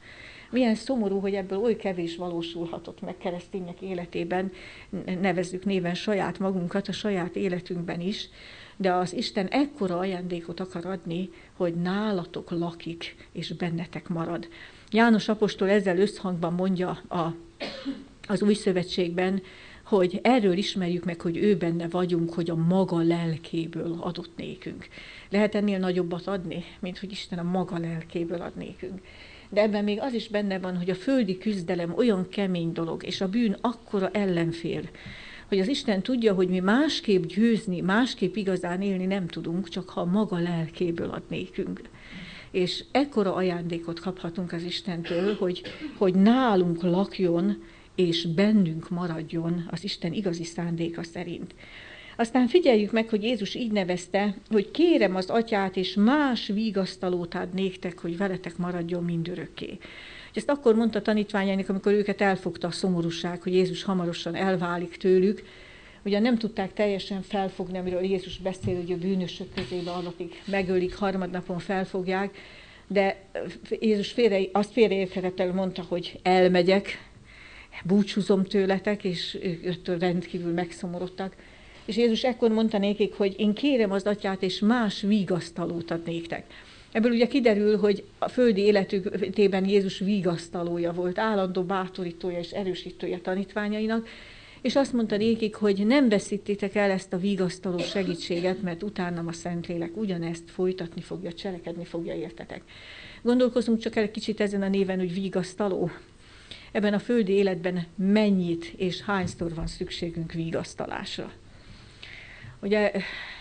Milyen szomorú, hogy ebből oly kevés valósulhatott meg keresztények életében, nevezzük néven saját magunkat, a saját életünkben is, de az Isten ekkora ajándékot akar adni, hogy nálatok lakik, és bennetek marad. János apostol ezzel összhangban mondja a, az Új Szövetségben, hogy erről ismerjük meg, hogy ő benne vagyunk, hogy a maga lelkéből adott nékünk. Lehet ennél nagyobbat adni, mint hogy Isten a maga lelkéből ad nékünk. De ebben még az is benne van, hogy a földi küzdelem olyan kemény dolog, és a bűn akkora ellenfél, hogy az Isten tudja, hogy mi másképp győzni, másképp igazán élni nem tudunk, csak ha a maga lelkéből ad nékünk. És ekkora ajándékot kaphatunk az Istentől, hogy, hogy nálunk lakjon, és bennünk maradjon az Isten igazi szándéka szerint. Aztán figyeljük meg, hogy Jézus így nevezte, hogy kérem az Atyát, és más vigasztalót ad néktek, hogy veletek maradjon mindörökké. Ezt akkor mondta tanítványainak, amikor őket elfogta a szomorúság, hogy Jézus hamarosan elválik tőlük. Ugye nem tudták teljesen felfogni, amiről Jézus beszél, hogy a bűnösök közébe adatik, megölik, harmadnapon felfogják, de Jézus félre, azt félreérthetetlenül mondta, hogy elmegyek, búcsúzom tőletek, és ők rendkívül megszomorodtak. És Jézus ekkor mondta nékik, hogy én kérem az Atyát, és más vigasztalót ad néktek. Ebből ugye kiderül, hogy a földi életében Jézus vigasztalója volt, állandó bátorítója és erősítője tanítványainak, és azt mondta nékik, hogy nem veszítitek el ezt a vigasztaló segítséget, mert utánam a Szentlélek ugyanezt folytatni fogja, cselekedni fogja értetek. Gondolkozunk csak el egy kicsit ezen a néven, hogy vigasztaló. Ebben a földi életben mennyit és hányszor van szükségünk vigasztalásra. Ugye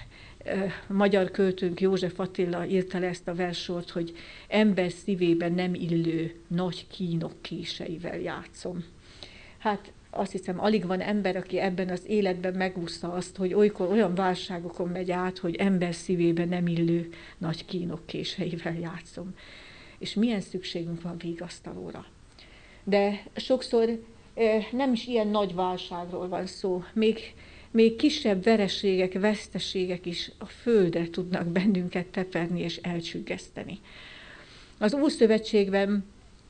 magyar költőnk József Attila írta le ezt a versort, hogy ember szívében nem illő nagy kínok késeivel játszom. Hát azt hiszem, alig van ember, aki ebben az életben megúszta azt, hogy olykor olyan válságokon megy át, hogy ember szívében nem illő nagy kínok késeivel játszom. És milyen szükségünk van vigasztalóra. De sokszor nem is ilyen nagy válságról van szó. Még, még kisebb vereségek, veszteségek is a földre tudnak bennünket teperni és elcsüggeszteni. Az Ószövetségben,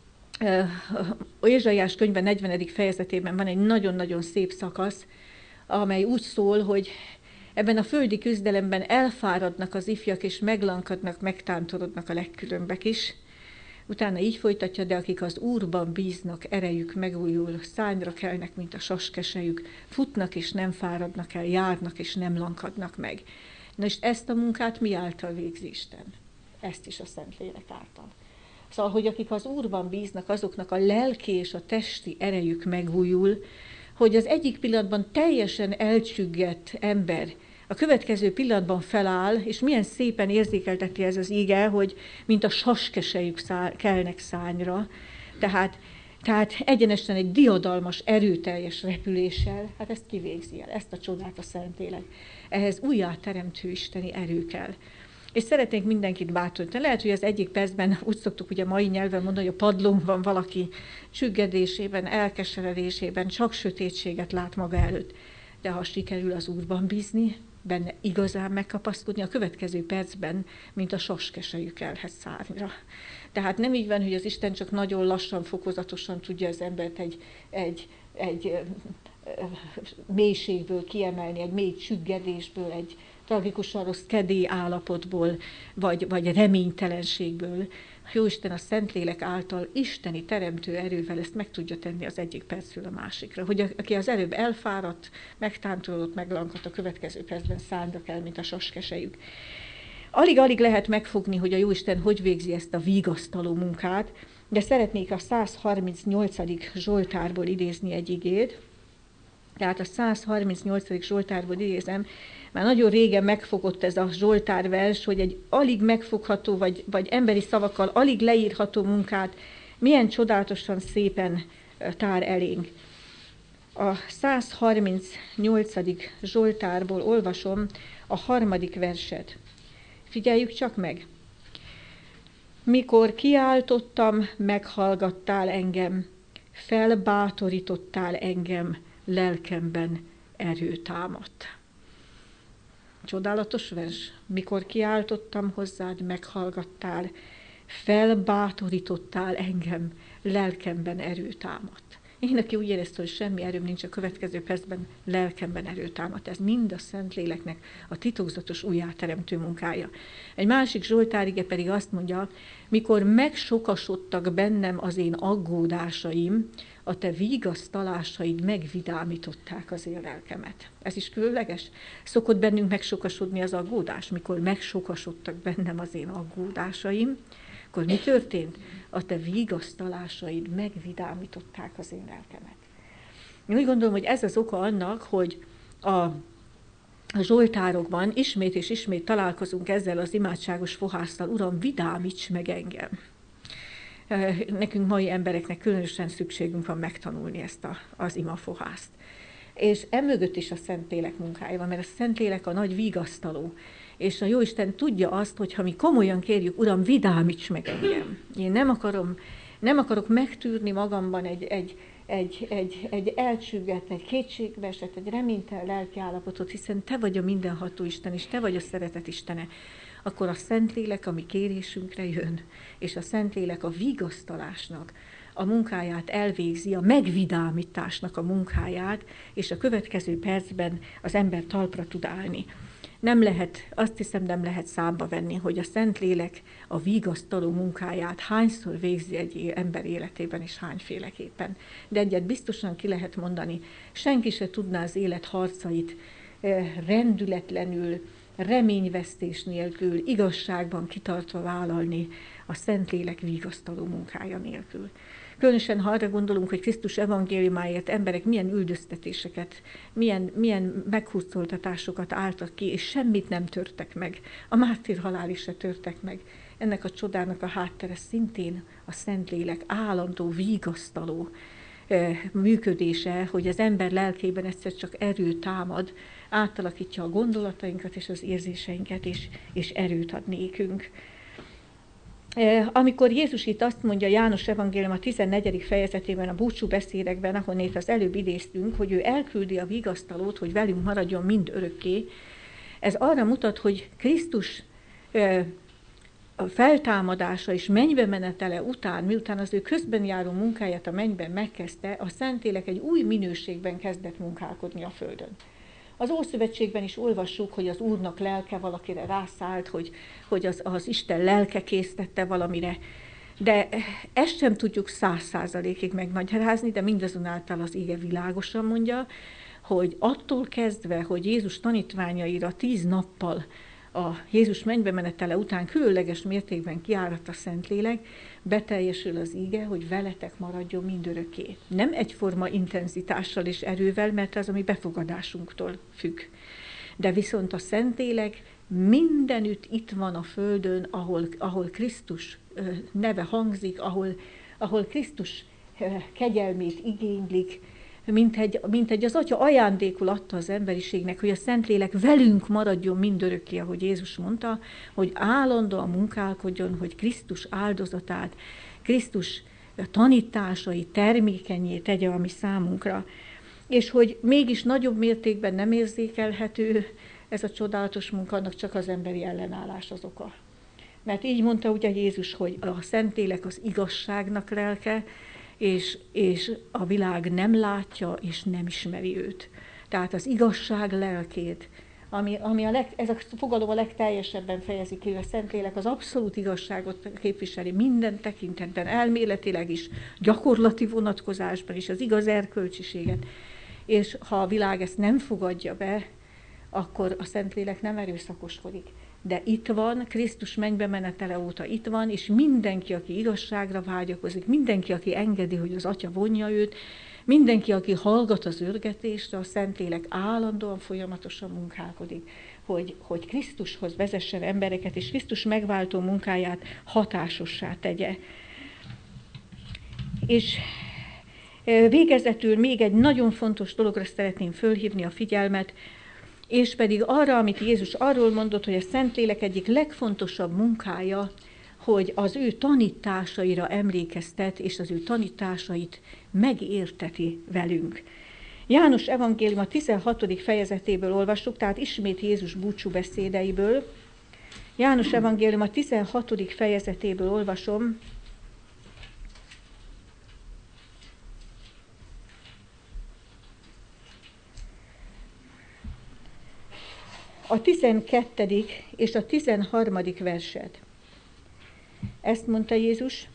Ézsaiás könyve negyvenedik fejezetében van egy nagyon-nagyon szép szakasz, amely úgy szól, hogy ebben a földi küzdelemben elfáradnak az ifjak, és meglankadnak, megtántorodnak a legkülönbek is. Utána így folytatja, de akik az Úrban bíznak, erejük megújul, szányra kelnek, mint a saskesejük, futnak és nem fáradnak el, járnak és nem lankadnak meg. Na és ezt a munkát mi által végzi Isten? Ezt is a Szentlélek által. Szóval, hogy akik az Úrban bíznak, azoknak a lelki és a testi erejük megújul, hogy az egyik pillanatban teljesen elcsüggett ember a következő pillanatban feláll, és milyen szépen érzékelteti ez az ige, hogy mint a saskesejük szá- kelnek szányra, tehát, tehát egyenesen egy diadalmas, erőteljes repüléssel, hát ezt kivégzi el, ezt a csodát a Szentlélek. Ehhez újjáteremtő isteni erő kell. És szeretnénk mindenkit bátorítani. Lehet, hogy az egyik percben úgy szoktuk ugye mai nyelven mondani, hogy a padlón van valaki csüggedésében, elkeseredésében, csak sötétséget lát maga előtt. De ha sikerül az Úrban bízni, benne igazán megkapaszkodni, a következő percben, mint a saskesejű kelhet szárnyra. Tehát nem így van, hogy az Isten csak nagyon lassan, fokozatosan tudja az embert egy, egy, egy mélységből kiemelni, egy mély csüggedésből, egy tragikusan rossz kedély állapotból, vagy, vagy reménytelenségből. Jóisten a Szentlélek által isteni teremtő erővel ezt meg tudja tenni az egyik percről a másikra. Hogy aki az előbb elfáradt, megtántorodott, meglankadt, a következő percben szányra kell, mint a saskesejük. Alig-alig lehet megfogni, hogy a Jóisten hogy végzi ezt a vigasztaló munkát, de szeretnék a száz harmincnyolcadik Zsoltárból idézni egy igét. Tehát a száz harmincnyolcadik Zsoltárból idézem, már nagyon régen megfogott ez a Zsoltár vers, hogy egy alig megfogható, vagy, vagy emberi szavakkal alig leírható munkát milyen csodálatosan szépen tár elénk. A száz harmincnyolcadik Zsoltárból olvasom a harmadik verset. Figyeljük csak meg. Mikor kiáltottam, meghallgattál engem, felbátorítottál engem, lelkemben erő támadt. Csodálatos vers. Mikor kiáltottam hozzád, meghallgattál, felbátorítottál engem, lelkemben erő támadt. Én, aki úgy érezte, hogy semmi erőm nincs, a következő percben lelkemben erő támadt. Ez mind a Szentléleknek a titokzatos újjáteremtő munkája. Egy másik Zsoltárige pedig azt mondja, mikor megsokasodtak bennem az én aggódásaim, a te vigasztalásaid megvidámították az én lelkemet. Ez is különleges. Szokott bennünk megsokasodni az aggódás, mikor megsokasodtak bennem az én aggódásaim, akkor mi történt? A te vigasztalásaid megvidámították az én lelkemet. Én úgy gondolom, hogy ez az oka annak, hogy a A zsoltárokban ismét és ismét találkozunk ezzel az imádságos fohásszal, Uram, vidámíts meg engem. Nekünk mai embereknek különösen szükségünk van megtanulni ezt a, az imafohászt. És emögött is a Szentlélek munkája van, mert a Szentlélek a nagy vigasztaló. És a Jóisten tudja azt, hogy ha mi komolyan kérjük, Uram, vidámíts meg engem. Én nem akarom, nem akarok megtűrni magamban egy, egy, egy, egy, egy elcsüggett, egy kétségbeesett, egy reménytelen lelkiállapotot, hiszen te vagy a mindenható Isten, és te vagy a szeretet Istene. Akkor a Szentlélek a mi kérésünkre jön, és a Szentlélek a vigasztalásnak a munkáját elvégzi, a megvidámításnak a munkáját, és a következő percben az ember talpra tud állni. Nem lehet, azt hiszem, nem lehet számba venni, hogy a Szentlélek a vigasztaló munkáját hányszor végzi egy ember életében, és hányféleképpen. De egyet biztosan ki lehet mondani, senki se tudná az élet harcait rendületlenül, reményvesztés nélkül, igazságban kitartva vállalni a Szentlélek vigasztaló munkája nélkül. Különösen, ha arra gondolunk, hogy Krisztus evangéliumáért emberek milyen üldöztetéseket, milyen, milyen meghurcoltatásokat álltak ki, és semmit nem törtek meg. A mártírhalál is se törtek meg. Ennek a csodának a háttere szintén a Szentlélek állandó, vigasztaló működése, hogy az ember lelkében egyszer csak erő támad, átalakítja a gondolatainkat és az érzéseinket, és, és erőt ad nékünk. Amikor Jézus itt azt mondja János evangélium a tizennegyedik fejezetében, a búcsú beszédekben, ahonnét az előbb idéztünk, hogy ő elküldi a vigasztalót, hogy velünk maradjon mind örökké, ez arra mutat, hogy Krisztus a feltámadása és mennybe menetele után, miután az ő közben járó munkáját a mennyben megkezdte, a Szentlélek egy új minőségben kezdett munkálkodni a földön. Az Ószövetségben is olvassuk, hogy az Úrnak lelke valakire rászállt, hogy, hogy az, az Isten lelke késztette valamire. De ezt sem tudjuk száz százalékig megmagyarázni, de mindazonáltal az ége világosan mondja, hogy attól kezdve, hogy Jézus tanítványaira tíz nappal a Jézus mennybe menetele után különleges mértékben kiáradt a Szentlélek, beteljesül az íge, hogy veletek maradjon mindörökké. Nem egyforma intenzitással és erővel, mert az a mi befogadásunktól függ. De viszont a Szentlélek mindenütt itt van a földön, ahol, ahol Krisztus neve hangzik, ahol, ahol Krisztus kegyelmét igénylik, mint egy, mint egy az Atya ajándékul adta az emberiségnek, hogy a Szentlélek velünk maradjon mindörökké, ahogy Jézus mondta, hogy állandóan munkálkodjon, hogy Krisztus áldozatát, Krisztus tanításai termékenyé tegye a mi számunkra. És hogy mégis nagyobb mértékben nem érzékelhető ez a csodálatos munka, annak csak az emberi ellenállás az oka. Mert így mondta ugye Jézus, hogy a Szentlélek az igazságnak lelke, És, és a világ nem látja, és nem ismeri őt. Tehát az igazság lelkét, ami, ami a leg, ez a fogalom a legteljesebben fejezi ki, hogy a Szentlélek az abszolút igazságot képviseli minden tekintetben, elméletileg is, gyakorlati vonatkozásban is, az igaz erkölcsiséget. És ha a világ ezt nem fogadja be, akkor a Szentlélek nem erőszakoskodik. De itt van, Krisztus mennybe menetele óta itt van, és mindenki, aki igazságra vágyakozik, mindenki, aki engedi, hogy az Atya vonja őt, mindenki, aki hallgat az ürgetésre, a Szentlélek állandóan, folyamatosan munkálkodik, hogy, hogy Krisztushoz vezessen embereket, és Krisztus megváltó munkáját hatásossá tegye. És végezetül még egy nagyon fontos dologra szeretném fölhívni a figyelmet, és pedig arra, amit Jézus arról mondott, hogy a Szentlélek egyik legfontosabb munkája, hogy az ő tanításaira emlékeztet, és az ő tanításait megérteti velünk. János evangélium a tizenhatodik fejezetéből olvassuk, tehát ismét Jézus búcsú beszédeiből, János evangélium a tizenhatodik fejezetéből olvasom. A tizenkettedik és a tizenharmadik verset. Ezt mondta Jézus: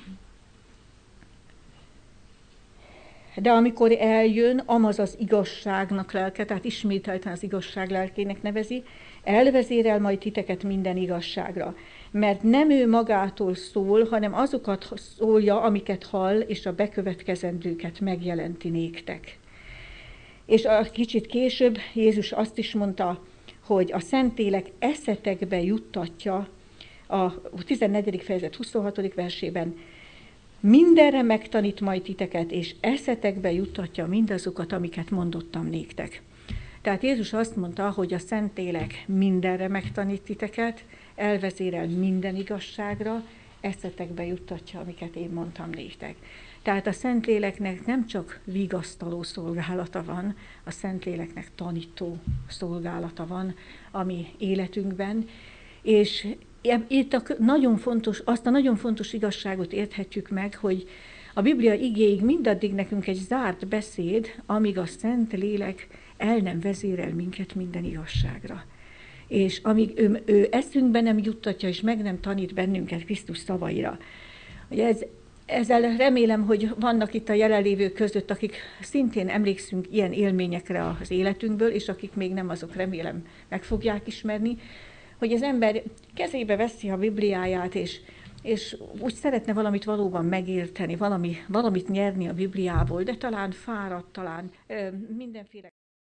de amikor eljön, amaz az igazságnak lelke, tehát ismételten az igazság lelkének nevezi, elvezérel majd titeket minden igazságra. Mert nem ő magától szól, hanem azokat szólja, amiket hall, és a bekövetkezendőket megjelenti néktek. És a kicsit később Jézus azt is mondta, hogy a Szentlélek eszetekbe juttatja, a tizennegyedik fejezet huszonhatodik versében, mindenre megtanít majd titeket, és eszetekbe juttatja mindazokat, amiket mondottam néktek. Tehát Jézus azt mondta, hogy a Szentlélek mindenre megtanít titeket, elvezérel minden igazságra, eszetekbe juttatja, amiket én mondtam néktek. Tehát a Szentléleknek nem csak vigasztaló szolgálata van, a Szentléleknek tanító szolgálata van a mi életünkben, és itt a nagyon fontos, azt a nagyon fontos igazságot érthetjük meg, hogy a Biblia igéig mindaddig nekünk egy zárt beszéd, amíg a Szentlélek el nem vezérel minket minden igazságra. És amíg ő, ő eszünkbe nem juttatja, és meg nem tanít bennünket Krisztus szavaira. Ugye ez, ezzel remélem, hogy vannak itt a jelenlévők között, akik szintén emlékszünk ilyen élményekre az életünkből, és akik még nem, azok remélem meg fogják ismerni, hogy az ember kezébe veszi a Bibliáját, és, és úgy szeretne valamit valóban megérteni, valami, valamit nyerni a Bibliából, de talán fáradt, talán ö, mindenféle.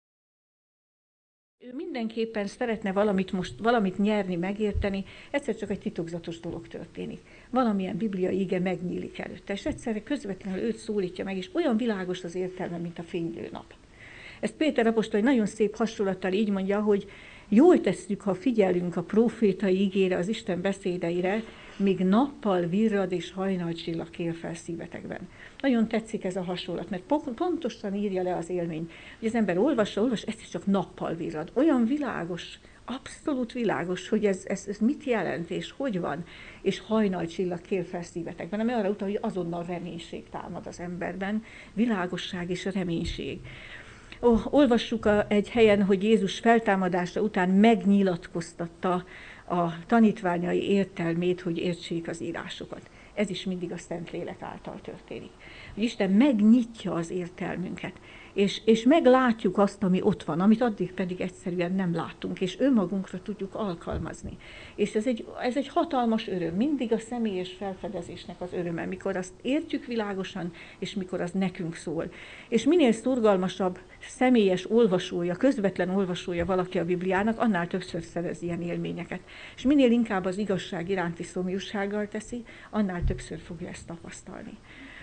Ő mindenképpen szeretne valamit most, valamit nyerni, megérteni, egyszer csak egy titokzatos dolog történik. Valamilyen bibliai ige megnyílik előtte, és egyszerre közvetlenül őt szólítja meg, és olyan világos az értelme, mint a fénylő nap. Ezt Péter apostol egy nagyon szép hasonlattal így mondja, hogy jól tesszük, ha figyelünk a prófétai ígére, az Isten beszédeire, míg nappal virrad és hajnalcsillag kél fel szívetekben. Nagyon tetszik ez a hasonlat, mert pontosan írja le az élményt, hogy az ember olvassa, olvas, ez is csak nappal virrad. Olyan világos, abszolút világos, hogy ez, ez, ez mit jelent, és hogy van, és hajnalcsillag kél fel szívetekben, ami arra utal, hogy azonnal reménység támad az emberben, világosság és reménység. Olvassuk a, egy helyen, hogy Jézus feltámadása után megnyilatkoztatta a tanítványai értelmét, hogy értsék az írásokat. Ez is mindig a Szentlélek által történik. Hogy Isten megnyitja az értelmünket, és, és meglátjuk azt, ami ott van, amit addig pedig egyszerűen nem látunk, és önmagunkra tudjuk alkalmazni. És ez egy, ez egy hatalmas öröm, mindig a személyes felfedezésnek az öröme, mikor azt értjük világosan, és mikor az nekünk szól. És minél szorgalmasabb személyes olvasója, közvetlen olvasója valaki a Bibliának, annál többször szerez ilyen élményeket. És minél inkább az igazság iránti szomjúsággal teszi, annál többször fogja ezt tapasztalni.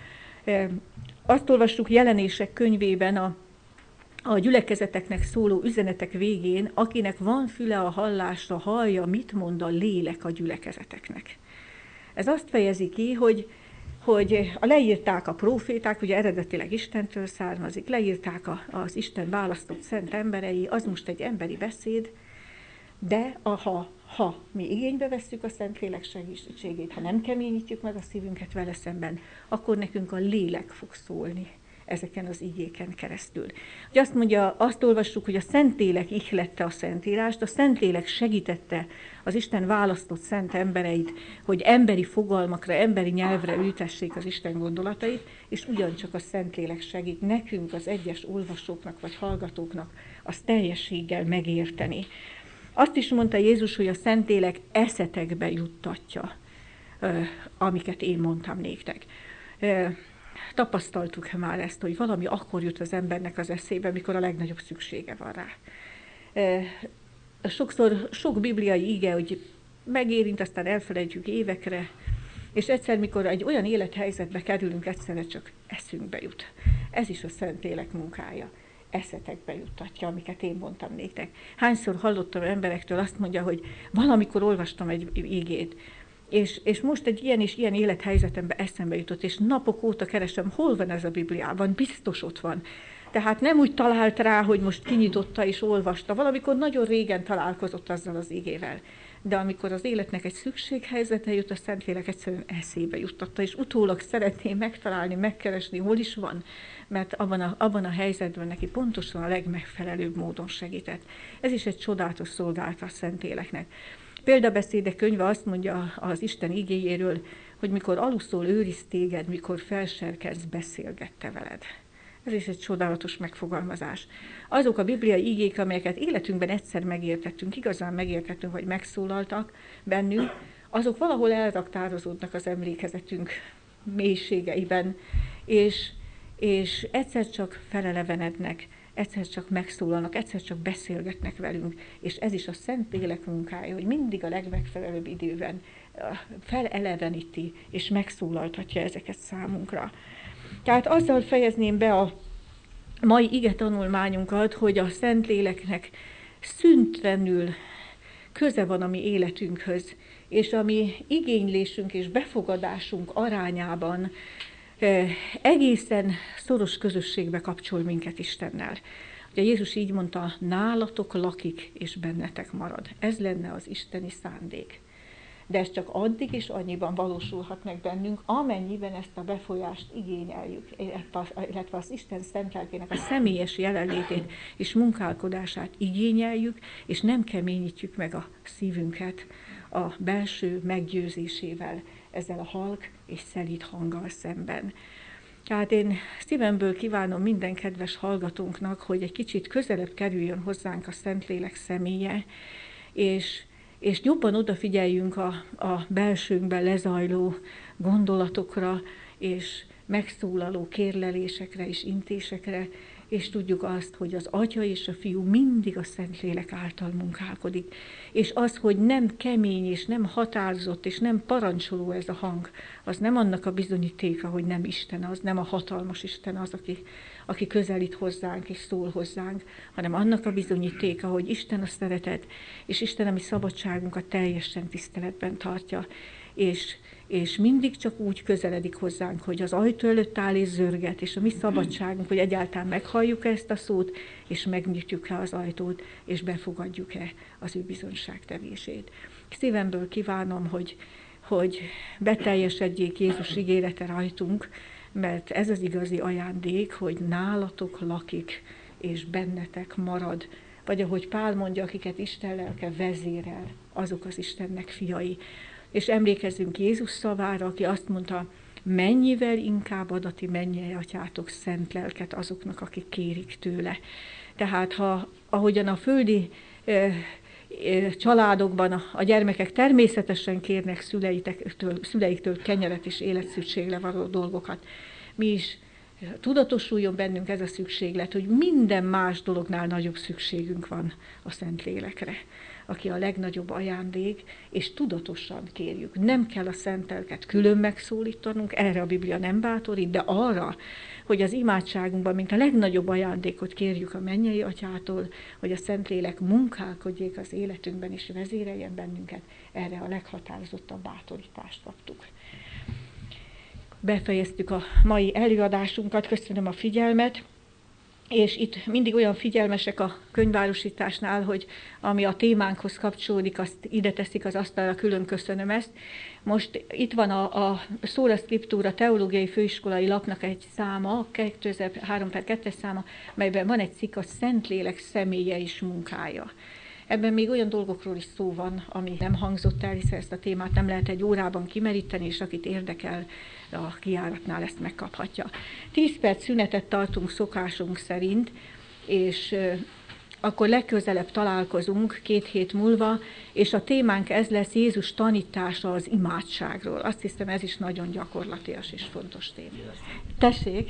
Azt olvassuk Jelenések könyvében a, a gyülekezeteknek szóló üzenetek végén, akinek van füle a hallásra, hallja, mit mond a lélek a gyülekezeteknek. Ez azt fejezi ki, hogy, hogy leírták a próféták, ugye eredetileg Istentől származik, leírták a, az Isten választott szent emberei, az most egy emberi beszéd, de aha, ha mi igénybe vesszük a Szentlélek segítségét, ha nem keményítjük meg a szívünket vele szemben, akkor nekünk a lélek fog szólni ezeken az igéken keresztül. Ugye azt mondja, azt olvassuk, hogy a Szentlélek ihlette a Szentírást, a Szentlélek segítette az Isten választott szent embereit, hogy emberi fogalmakra, emberi nyelvre ültessék az Isten gondolatait, és ugyancsak a Szentlélek segít nekünk, az egyes olvasóknak vagy hallgatóknak azt teljességgel megérteni. Azt is mondta Jézus, hogy a Szentlélek eszetekbe juttatja, amiket én mondtam néktek. Tapasztaltuk már ezt, hogy valami akkor jut az embernek az eszébe, mikor a legnagyobb szüksége van rá. Sokszor sok bibliai ige, hogy megérint, aztán elfelejtjük évekre, és egyszer, mikor egy olyan élethelyzetbe kerülünk, egyszerre csak eszünkbe jut. Ez is a Szentlélek munkája. Eszetekbe juttatja, amiket én mondtam néktek. Hányszor hallottam emberektől azt mondja, hogy valamikor olvastam egy igét, és, és most egy ilyen és ilyen élethelyzetemben eszembe jutott, és napok óta keresem, hol van ez a Bibliában, biztos ott van. Tehát nem úgy talált rá, hogy most kinyitotta és olvasta, valamikor nagyon régen találkozott azzal az igével. de amikor az életnek egy szükséghelyzete jut, a Szentlélek egyszerűen eszébe juttatta, és utólag szeretné megtalálni, megkeresni, hol is van, mert abban a, abban a helyzetben neki pontosan a legmegfelelőbb módon segített. Ez is egy csodálatos szolgálata a Szentléleknek. Példabeszédek könyve azt mondja az Isten igéjéről, hogy mikor aluszol, őriz téged, mikor felserkedsz, beszélgette veled. Ez is egy csodálatos megfogalmazás. Azok a bibliai igék, amelyeket életünkben egyszer megértettünk, igazán megértettünk, vagy megszólaltak bennünk, azok valahol elraktározódnak az emlékezetünk mélységeiben, és, és egyszer csak felelevenednek, egyszer csak megszólalnak, egyszer csak beszélgetnek velünk, és ez is a Szentlélek munkája, hogy mindig a legmegfelelőbb időben feleleveníti, és megszólaltatja ezeket számunkra. Tehát azzal fejezném be a mai ige tanulmányunkat, hogy a Szentléleknek szüntlenül köze van a mi életünkhöz, és a mi igénylésünk és befogadásunk arányában egészen szoros közösségbe kapcsol minket Istennel. Ugye Jézus így mondta, nálatok lakik, és bennetek marad. Ez lenne az isteni szándék. De ez csak addig és annyiban valósulhat meg bennünk, amennyiben ezt a befolyást igényeljük, illetve az Isten szent lelkének a személyes jelenlétét és munkálkodását igényeljük, és nem keményítjük meg a szívünket a belső meggyőzésével, ezzel a halk és szelíd hanggal szemben. Tehát én szívemből kívánom minden kedves hallgatónknak, hogy egy kicsit közelebb kerüljön hozzánk a Szentlélek személye, és és jobban odafigyeljünk a, a belsőnkben lezajló gondolatokra, és megszólaló kérlelésekre és intésekre, és tudjuk azt, hogy az Atya és a Fiú mindig a Szentlélek által munkálkodik. És az, hogy nem kemény, és nem határozott, és nem parancsoló ez a hang, az nem annak a bizonyítéka, hogy nem Isten az, nem a hatalmas Isten az, aki, aki közelít hozzánk és szól hozzánk, hanem annak a bizonyítéka, hogy Isten a szeretet, és Isten a mi szabadságunkat teljesen tiszteletben tartja, és, és mindig csak úgy közeledik hozzánk, hogy az ajtó előtt áll és zörget, és a mi szabadságunk, hogy egyáltalán meghalljuk ezt a szót, és megnyitjuk-e az ajtót, és befogadjuk-e az ő bizonyságtevését. Szívemből kívánom, hogy, hogy beteljesedjék Jézus ígérete rajtunk, mert ez az igazi ajándék, hogy nálatok lakik, és bennetek marad. Vagy ahogy Pál mondja, akiket Isten lelke vezérel, azok az Istennek fiai. És emlékezzünk Jézus szavára, aki azt mondta, mennyivel inkább ad a ti mennyei atyátok szent lelket azoknak, akik kérik tőle. Tehát ha, ahogyan a földi eh, családokban a gyermekek természetesen kérnek szüleiktől, szüleiktől kenyeret és életszükségre való dolgokat, mi is tudatosuljon bennünk ez a szükséglet, hogy minden más dolognál nagyobb szükségünk van a Szentlélekre, aki a legnagyobb ajándék, és tudatosan kérjük. Nem kell a szent lelket külön megszólítanunk, erre a Biblia nem bátorít, de arra, hogy az imádságunkban, mint a legnagyobb ajándékot kérjük a mennyei atyától, hogy a Szentlélek munkálkodjék az életünkben és vezéreljen bennünket, erre a leghatározottabb bátorítást kaptuk. Befejeztük a mai előadásunkat, köszönöm a figyelmet, és itt mindig olyan figyelmesek a könyvárosításnál, hogy ami a témánkhoz kapcsolódik, azt ide teszik az asztalra, külön köszönöm ezt. Most itt van a, a Sola Scriptura teológiai főiskolai lapnak egy száma, kétezer-három per kettes száma, melyben van egy cikk, a Szentlélek személye és munkája. Ebben még olyan dolgokról is szó van, ami nem hangzott el, hiszen ezt a témát nem lehet egy órában kimeríteni, és akit érdekel, a kijáratnál ezt megkaphatja. Tíz perc szünetet tartunk szokásunk szerint, és akkor legközelebb találkozunk két hét múlva, és a témánk ez lesz, Jézus tanítása az imádságról. Azt hiszem, ez is nagyon gyakorlatias és fontos téma. Tessék!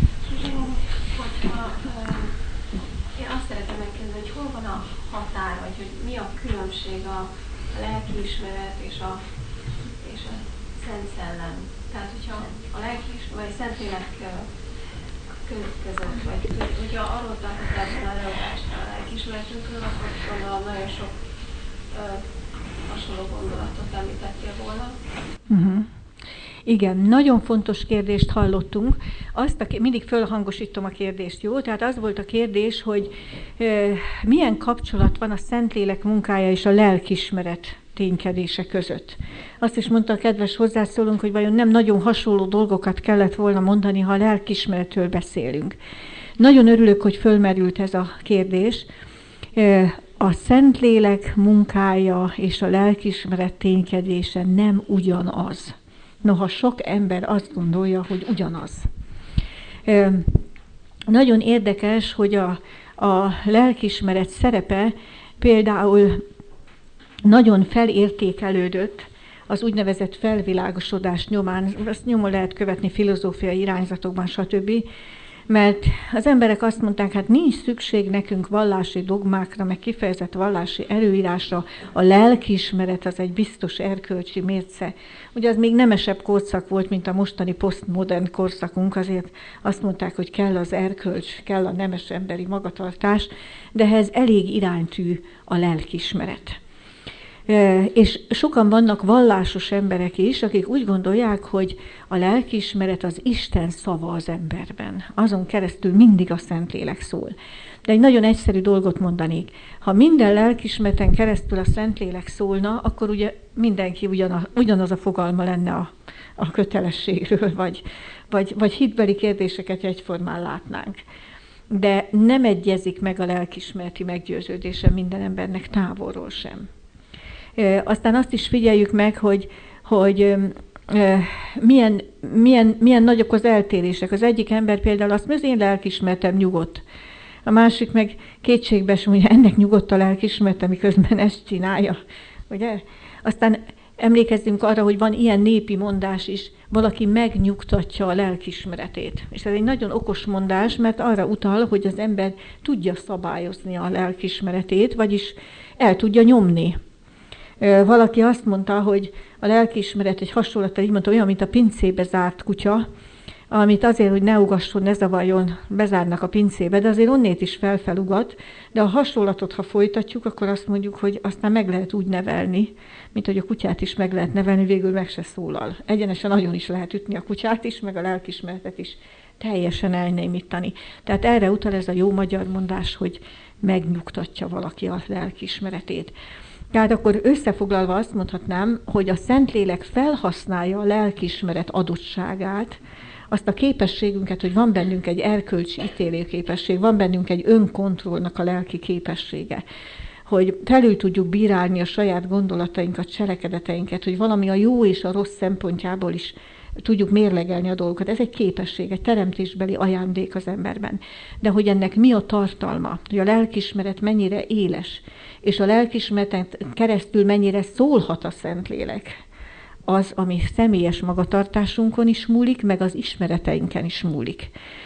Én azt szeretném megkérdezni, hogy hol van a határ, vagy hogy mi a különbség a, a lelkiismeret és a, és a Szent Szellem. Tehát, hogyha a lelkiismeret, vagy Szentlélek között, vagy hogyha arról tartott ebben a előadást a lelkiismeretünkről, akkor gondolom nagyon sok ö, hasonló gondolatot említettél volna. Uh-huh. Igen, nagyon fontos kérdést hallottunk. Azt a, mindig fölhangosítom a kérdést, jó? Tehát az volt a kérdés, hogy e, milyen kapcsolat van a Szentlélek munkája és a lelkiismeret ténykedése között. Azt is mondta a kedves hozzászólónk, hogy vajon nem nagyon hasonló dolgokat kellett volna mondani, ha a lelkiismeretről beszélünk. Nagyon örülök, hogy fölmerült ez a kérdés. A Szentlélek munkája és a lelkiismeret ténykedése nem ugyanaz. Noha sok ember azt gondolja, hogy ugyanaz. Nagyon érdekes, hogy a, a lelkiismeret szerepe például nagyon felértékelődött az úgynevezett felvilágosodás nyomán, azt nyomon lehet követni filozófiai irányzatokban, stb., mert az emberek azt mondták, hát nincs szükség nekünk vallási dogmákra, meg kifejezett vallási előírásra, a lelkiismeret az egy biztos erkölcsi mérce. Ugye az még nemesebb korszak volt, mint a mostani posztmodern korszakunk, azért azt mondták, hogy kell az erkölcs, kell a nemes emberi magatartás, de ehhez elég iránytű a lelkiismeret. És sokan vannak vallásos emberek is, akik úgy gondolják, hogy a lelkiismeret az Isten szava az emberben. Azon keresztül mindig a Szentlélek szól. De egy nagyon egyszerű dolgot mondanék. Ha minden lelkiismereten keresztül a Szentlélek szólna, akkor ugye mindenki ugyanaz, ugyanaz a fogalma lenne a, a kötelességről, vagy, vagy, vagy hitbeli kérdéseket egyformán látnánk. De nem egyezik meg a lelkiismereti meggyőződése minden embernek, távolról sem. Aztán azt is figyeljük meg, hogy, hogy milyen, milyen, milyen nagyok az eltérések. Az egyik ember például azt mondja, az én lelkiismeretem nyugodt. A másik meg kétségbe sem, hogy ennek nyugodt a lelkiismerete, miközben ezt csinálja. Ugye? Aztán emlékezzünk arra, hogy van ilyen népi mondás is, valaki megnyugtatja a lelkiismeretét. És ez egy nagyon okos mondás, mert arra utal, hogy az ember tudja szabályozni a lelkiismeretét, vagyis el tudja nyomni. Valaki azt mondta, hogy a lelkiismeret egy hasonlattal, így mondta, olyan, mint a pincébe zárt kutya, amit azért, hogy ne ugasson, ne zavarjon, bezárnak a pincébe, de azért onnét is felfelugat, de a hasonlatot, ha folytatjuk, akkor azt mondjuk, hogy aztán meg lehet úgy nevelni, mint hogy a kutyát is meg lehet nevelni, végül meg se szólal. Egyenesen nagyon is lehet ütni a kutyát is, meg a lelkiismeretet is teljesen elnémítani. Tehát erre utal ez a jó magyar mondás, hogy megnyugtatja valaki a lelkiismeretét. Tehát akkor összefoglalva azt mondhatnám, hogy a Szentlélek felhasználja a lelkiismeret adottságát, azt a képességünket, hogy van bennünk egy erkölcsi ítélőképesség, van bennünk egy önkontrollnak a lelki képessége, hogy felül tudjuk bírálni a saját gondolatainkat, cselekedeteinket, hogy valami a jó és a rossz szempontjából is tudjuk mérlegelni a dolgokat. Ez egy képesség, egy teremtésbeli ajándék az emberben. De hogy ennek mi a tartalma, hogy a lelkiismeret mennyire éles, és a lelkiismereten keresztül mennyire szólhat a Szentlélek, az, ami személyes magatartásunkon is múlik, meg az ismereteinken is múlik.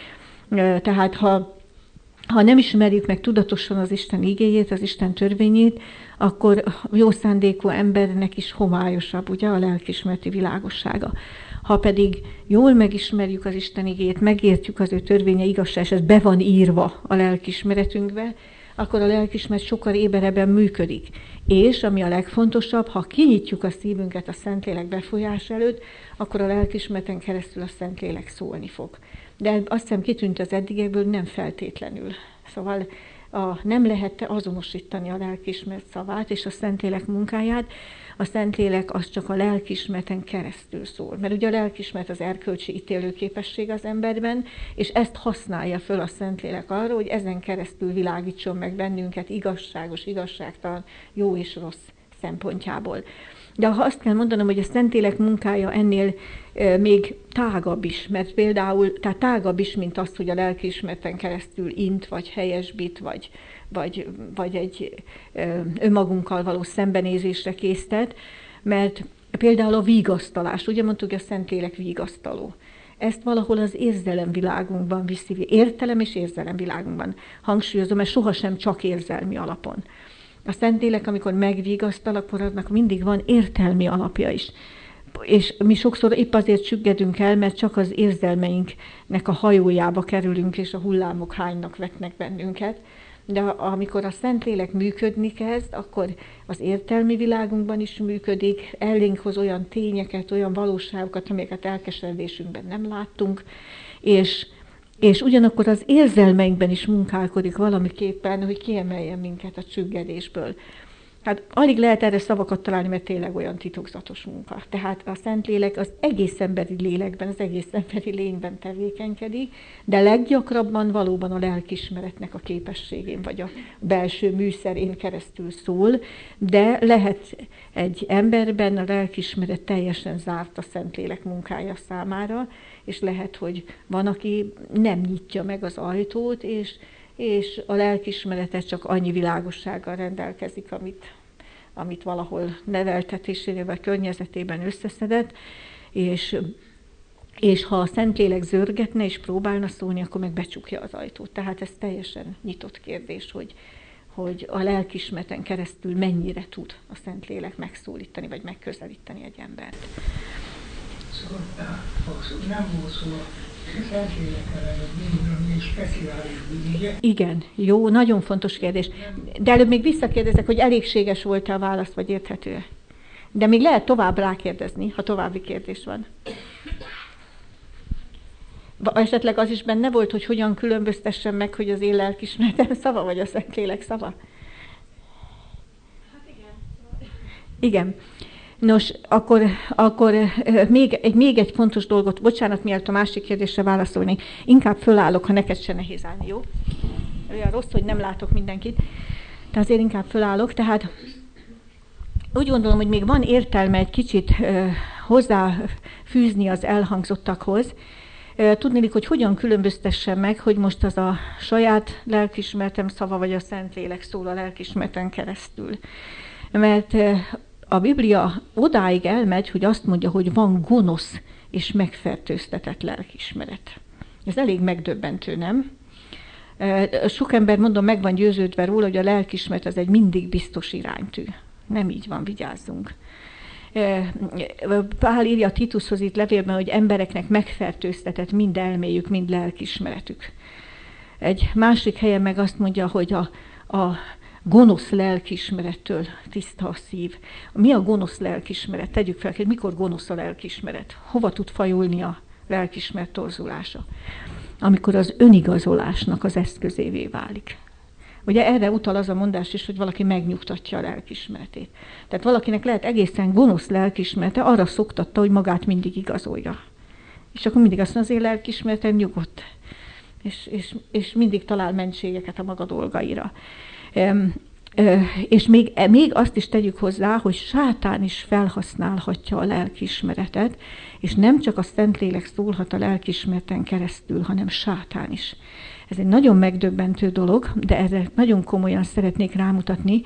Tehát ha Ha nem ismerjük meg tudatosan az Isten igéjét, az Isten törvényét, akkor jó szándékú embernek is homályosabb, ugye, a lelkiismereti világossága. Ha pedig jól megismerjük az Isten igéjét, megértjük az ő törvénye igazság, és ez be van írva a lelkiismeretünkbe, akkor a lelkiismeret sokkal éberebben működik. És, ami a legfontosabb, ha kinyitjuk a szívünket a Szentlélek befolyás előtt, akkor a lelkiismereten keresztül a Szentlélek szólni fog. De azt hiszem kitűnt az eddigekből, nem feltétlenül. Szóval a, nem lehet azonosítani a lelkiismeret szavát és a Szentlélek munkáját. A Szentlélek az csak a lelkiismereten keresztül szól. Mert ugye a lelkiismeret az erkölcsi ítélőképesség az emberben, és ezt használja föl a Szentlélek arra, hogy ezen keresztül világítson meg bennünket igazságos, igazságtalan, jó és rossz szempontjából. De ha azt kell mondanom, hogy a Szentlélek munkája ennél e, még tágabb is, mert például, tehát tágabb is, mint azt, hogy a lelkiismereten keresztül int, vagy helyesbít, vagy, vagy, vagy egy e, önmagunkkal való szembenézésre késztet, mert például a vigasztalás, ugye mondtuk, hogy a Szentlélek vigasztaló. Ezt valahol az érzelemvilágunkban viszi, értelem és érzelemvilágunkban hangsúlyozom, mert sohasem csak érzelmi alapon. A Szentlélek, amikor megvigasztal, akkor annak mindig van értelmi alapja is. És mi sokszor épp azért csüggedünk el, mert csak az érzelmeinknek a hajójába kerülünk, és a hullámok hánynak vetnek bennünket. De amikor a Szentlélek működni kezd, akkor az értelmi világunkban is működik, elénk hoz olyan tényeket, olyan valóságokat, amelyeket elkeseredésünkben nem láttunk, és És ugyanakkor az érzelmeinkben is munkálkodik valamiképpen, hogy kiemeljen minket a csüggedésből. Hát alig lehet erre szavakat találni, mert tényleg olyan titokzatos munka. Tehát a Szentlélek az egész emberi lélekben, az egész emberi lényben tevékenykedik, de leggyakrabban valóban a lelkiismeretnek a képességén, vagy a belső műszerén keresztül szól, de lehet egy emberben a lelkiismeret teljesen zárt a Szentlélek munkája számára, és lehet, hogy van, aki nem nyitja meg az ajtót, és és a lelkiismerete csak annyi világossággal rendelkezik, amit, amit valahol neveltetésénél vagy környezetében összeszedett, és, és ha a Szentlélek zörgetne és próbálna szólni, akkor meg becsukja az ajtót. Tehát ez teljesen nyitott kérdés, hogy, hogy a lelkiismereten keresztül mennyire tud a Szentlélek megszólítani vagy megközelíteni egy embert. Szóval nem volt szó a Szentlélek ellen, hogy egy speciális bűnügye. Igen, jó, nagyon fontos kérdés. De előbb még visszakérdezek, hogy elégséges volt-e a válasz, vagy érthető-e. De még lehet tovább rákérdezni, ha további kérdés van. Esetleg az is benne volt, hogy hogyan különböztessem meg, hogy az én lelkiismeretem szava, vagy a Szentlélek szava? Hát igen. Igen. Nos, akkor, akkor még, egy, még egy fontos dolgot, bocsánat, mielőtt a másik kérdésre válaszolnék, inkább fölállok, ha neked se nehéz állni, jó? Olyan rossz, hogy nem látok mindenkit, de azért inkább fölállok. Tehát úgy gondolom, hogy még van értelme egy kicsit uh, hozzáfűzni az elhangzottakhoz. Uh, tudnélik, hogy hogyan különböztessem meg, hogy most az a saját lelkiismeretem szava, vagy a Szentlélek szól a lelkiismereten keresztül. Mert uh, a Biblia odáig elmegy, hogy azt mondja, hogy van gonosz és megfertőztetett lelkiismeret. Ez elég megdöbbentő, nem? Sok ember, mondom, meg van győződve róla, hogy a lelkiismeret az egy mindig biztos iránytű. Nem így van, vigyázzunk. Pál írja Titushoz itt levélben, hogy embereknek megfertőztetett mind elméjük, mind lelkiismeretük. Egy másik helyen meg azt mondja, hogy a, a gonosz lelkiismerettől tiszta a szív. Mi a gonosz lelkiismeret? Tegyük fel, hogy mikor gonosz a lelkiismeret? Hova tud fajulni a lelkiismeret torzulása? Amikor az önigazolásnak az eszközévé válik. Ugye erre utal az a mondás is, hogy valaki megnyugtatja a lelkiismeretét. Tehát valakinek lehet egészen gonosz lelkiismerete, arra szoktatta, hogy magát mindig igazolja. És akkor mindig azt mondja, az én lelkiismeretem nyugodt. És, és, és mindig talál mentségeket a maga dolgaira. És még, még azt is tegyük hozzá, hogy sátán is felhasználhatja a lelkiismeretet, és nem csak a Szentlélek szólhat a lelkiismereten keresztül, hanem sátán is. Ez egy nagyon megdöbbentő dolog, de erre nagyon komolyan szeretnék rámutatni.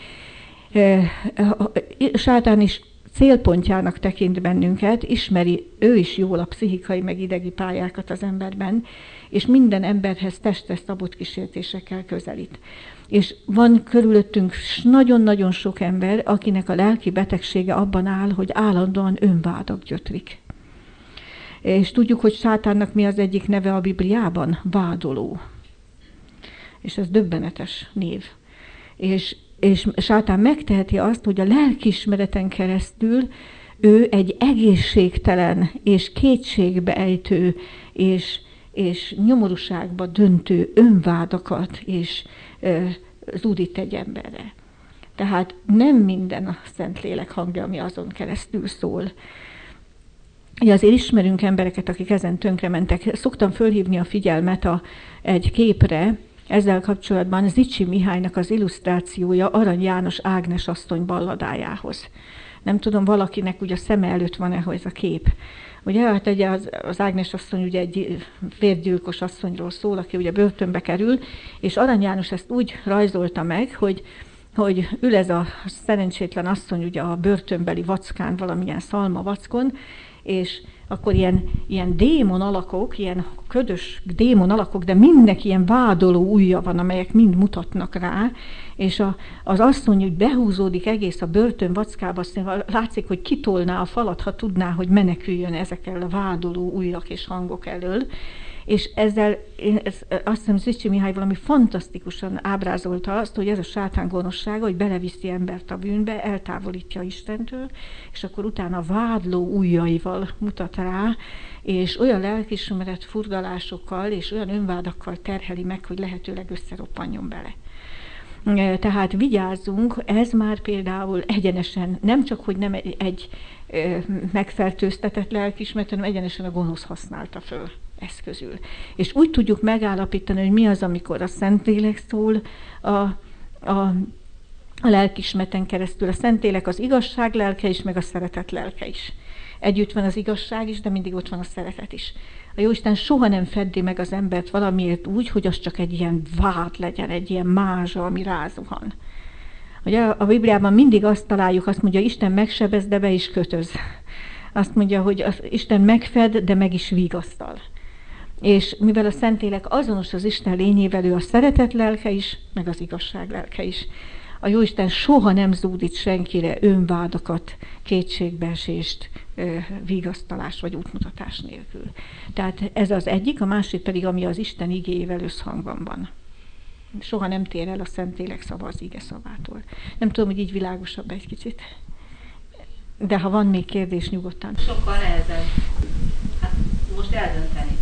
Sátán is célpontjának tekint bennünket, ismeri ő is jól a pszichikai meg idegi pályákat az emberben, és minden emberhez testre szabott kísértésekkel közelít. És van körülöttünk nagyon-nagyon sok ember, akinek a lelki betegsége abban áll, hogy állandóan önvádak gyötrik. És tudjuk, hogy sátánnak mi az egyik neve a Bibliában? Vádoló. És ez döbbenetes név. És, és sátán megteheti azt, hogy a lelkiismereten keresztül ő egy egészségtelen és kétségbeejtő és, és nyomorúságba döntő önvádakat és ö, zúdít egy emberre. Tehát nem minden a Szentlélek hangja, ami azon keresztül szól. Ugye azért ismerünk embereket, akik ezen tönkrementek. Szoktam fölhívni a figyelmet a, egy képre, ezzel kapcsolatban Zichy Mihálynak az illusztrációja Arany János Ágnes asszony balladájához. Nem tudom, valakinek ugye a szeme előtt van-e ez a kép. Ugye, hát ugye az, az Ágnes asszony ugye egy vérgyilkos asszonyról szól, aki ugye börtönbe kerül, és Arany János ezt úgy rajzolta meg, hogy hogy ül ez a szerencsétlen asszony ugye a börtönbeli vackán, valamilyen szalma vackon, és akkor ilyen, ilyen démon alakok, ilyen ködös démon alakok, de mindnek ilyen vádoló ujja van, amelyek mind mutatnak rá, és a, az asszony úgy behúzódik egész a börtön vackába, aztán látszik, hogy kitolná a falat, ha tudná, hogy meneküljön ezekkel a vádoló ujjak és hangok elől. És ezzel, ez, azt hiszem, Zichy Mihály valami fantasztikusan ábrázolta azt, hogy ez a sátán gonoszsága, hogy beleviszi embert a bűnbe, eltávolítja Istentől, és akkor utána vádló ujjaival mutat rá, és olyan lelkiismeret furdalásokkal és olyan önvádakkal terheli meg, hogy lehetőleg összeroppanjon bele. Tehát vigyázzunk, ez már például egyenesen, nem csak, hogy nem egy, egy megfertőztetett lelkiismeret, hanem egyenesen a gonosz használta föl eszközül. És úgy tudjuk megállapítani, hogy mi az, amikor a Szentlélek szól a, a a lelkiismereten keresztül. A Szentlélek az igazság lelke is, meg a szeretet lelke is. Együtt van az igazság is, de mindig ott van a szeretet is. A Jóisten soha nem feddi meg az embert valamiért úgy, hogy az csak egy ilyen vád legyen, egy ilyen mázsa, ami rázuhan. Ugye a Bibliában mindig azt találjuk, azt mondja, Isten megsebez, de be is kötöz. Azt mondja, hogy az Isten megfed, de meg is vigasztal. És mivel a Szentlélek azonos az Isten lényével, ő a szeretet lelke is, meg az igazság lelke is. A Jóisten soha nem zúdít senkire önvádakat, kétségbeesést, vigasztalást vagy útmutatás nélkül. Tehát ez az egyik, a másik pedig, ami az Isten igéjével összhangban van. Soha nem tér el a Szentlélek szava az ige szavától. Nem tudom, hogy így világosabb egy kicsit. De ha van még kérdés, nyugodtan. Sokkal nehezebb. Hát most eldönteni.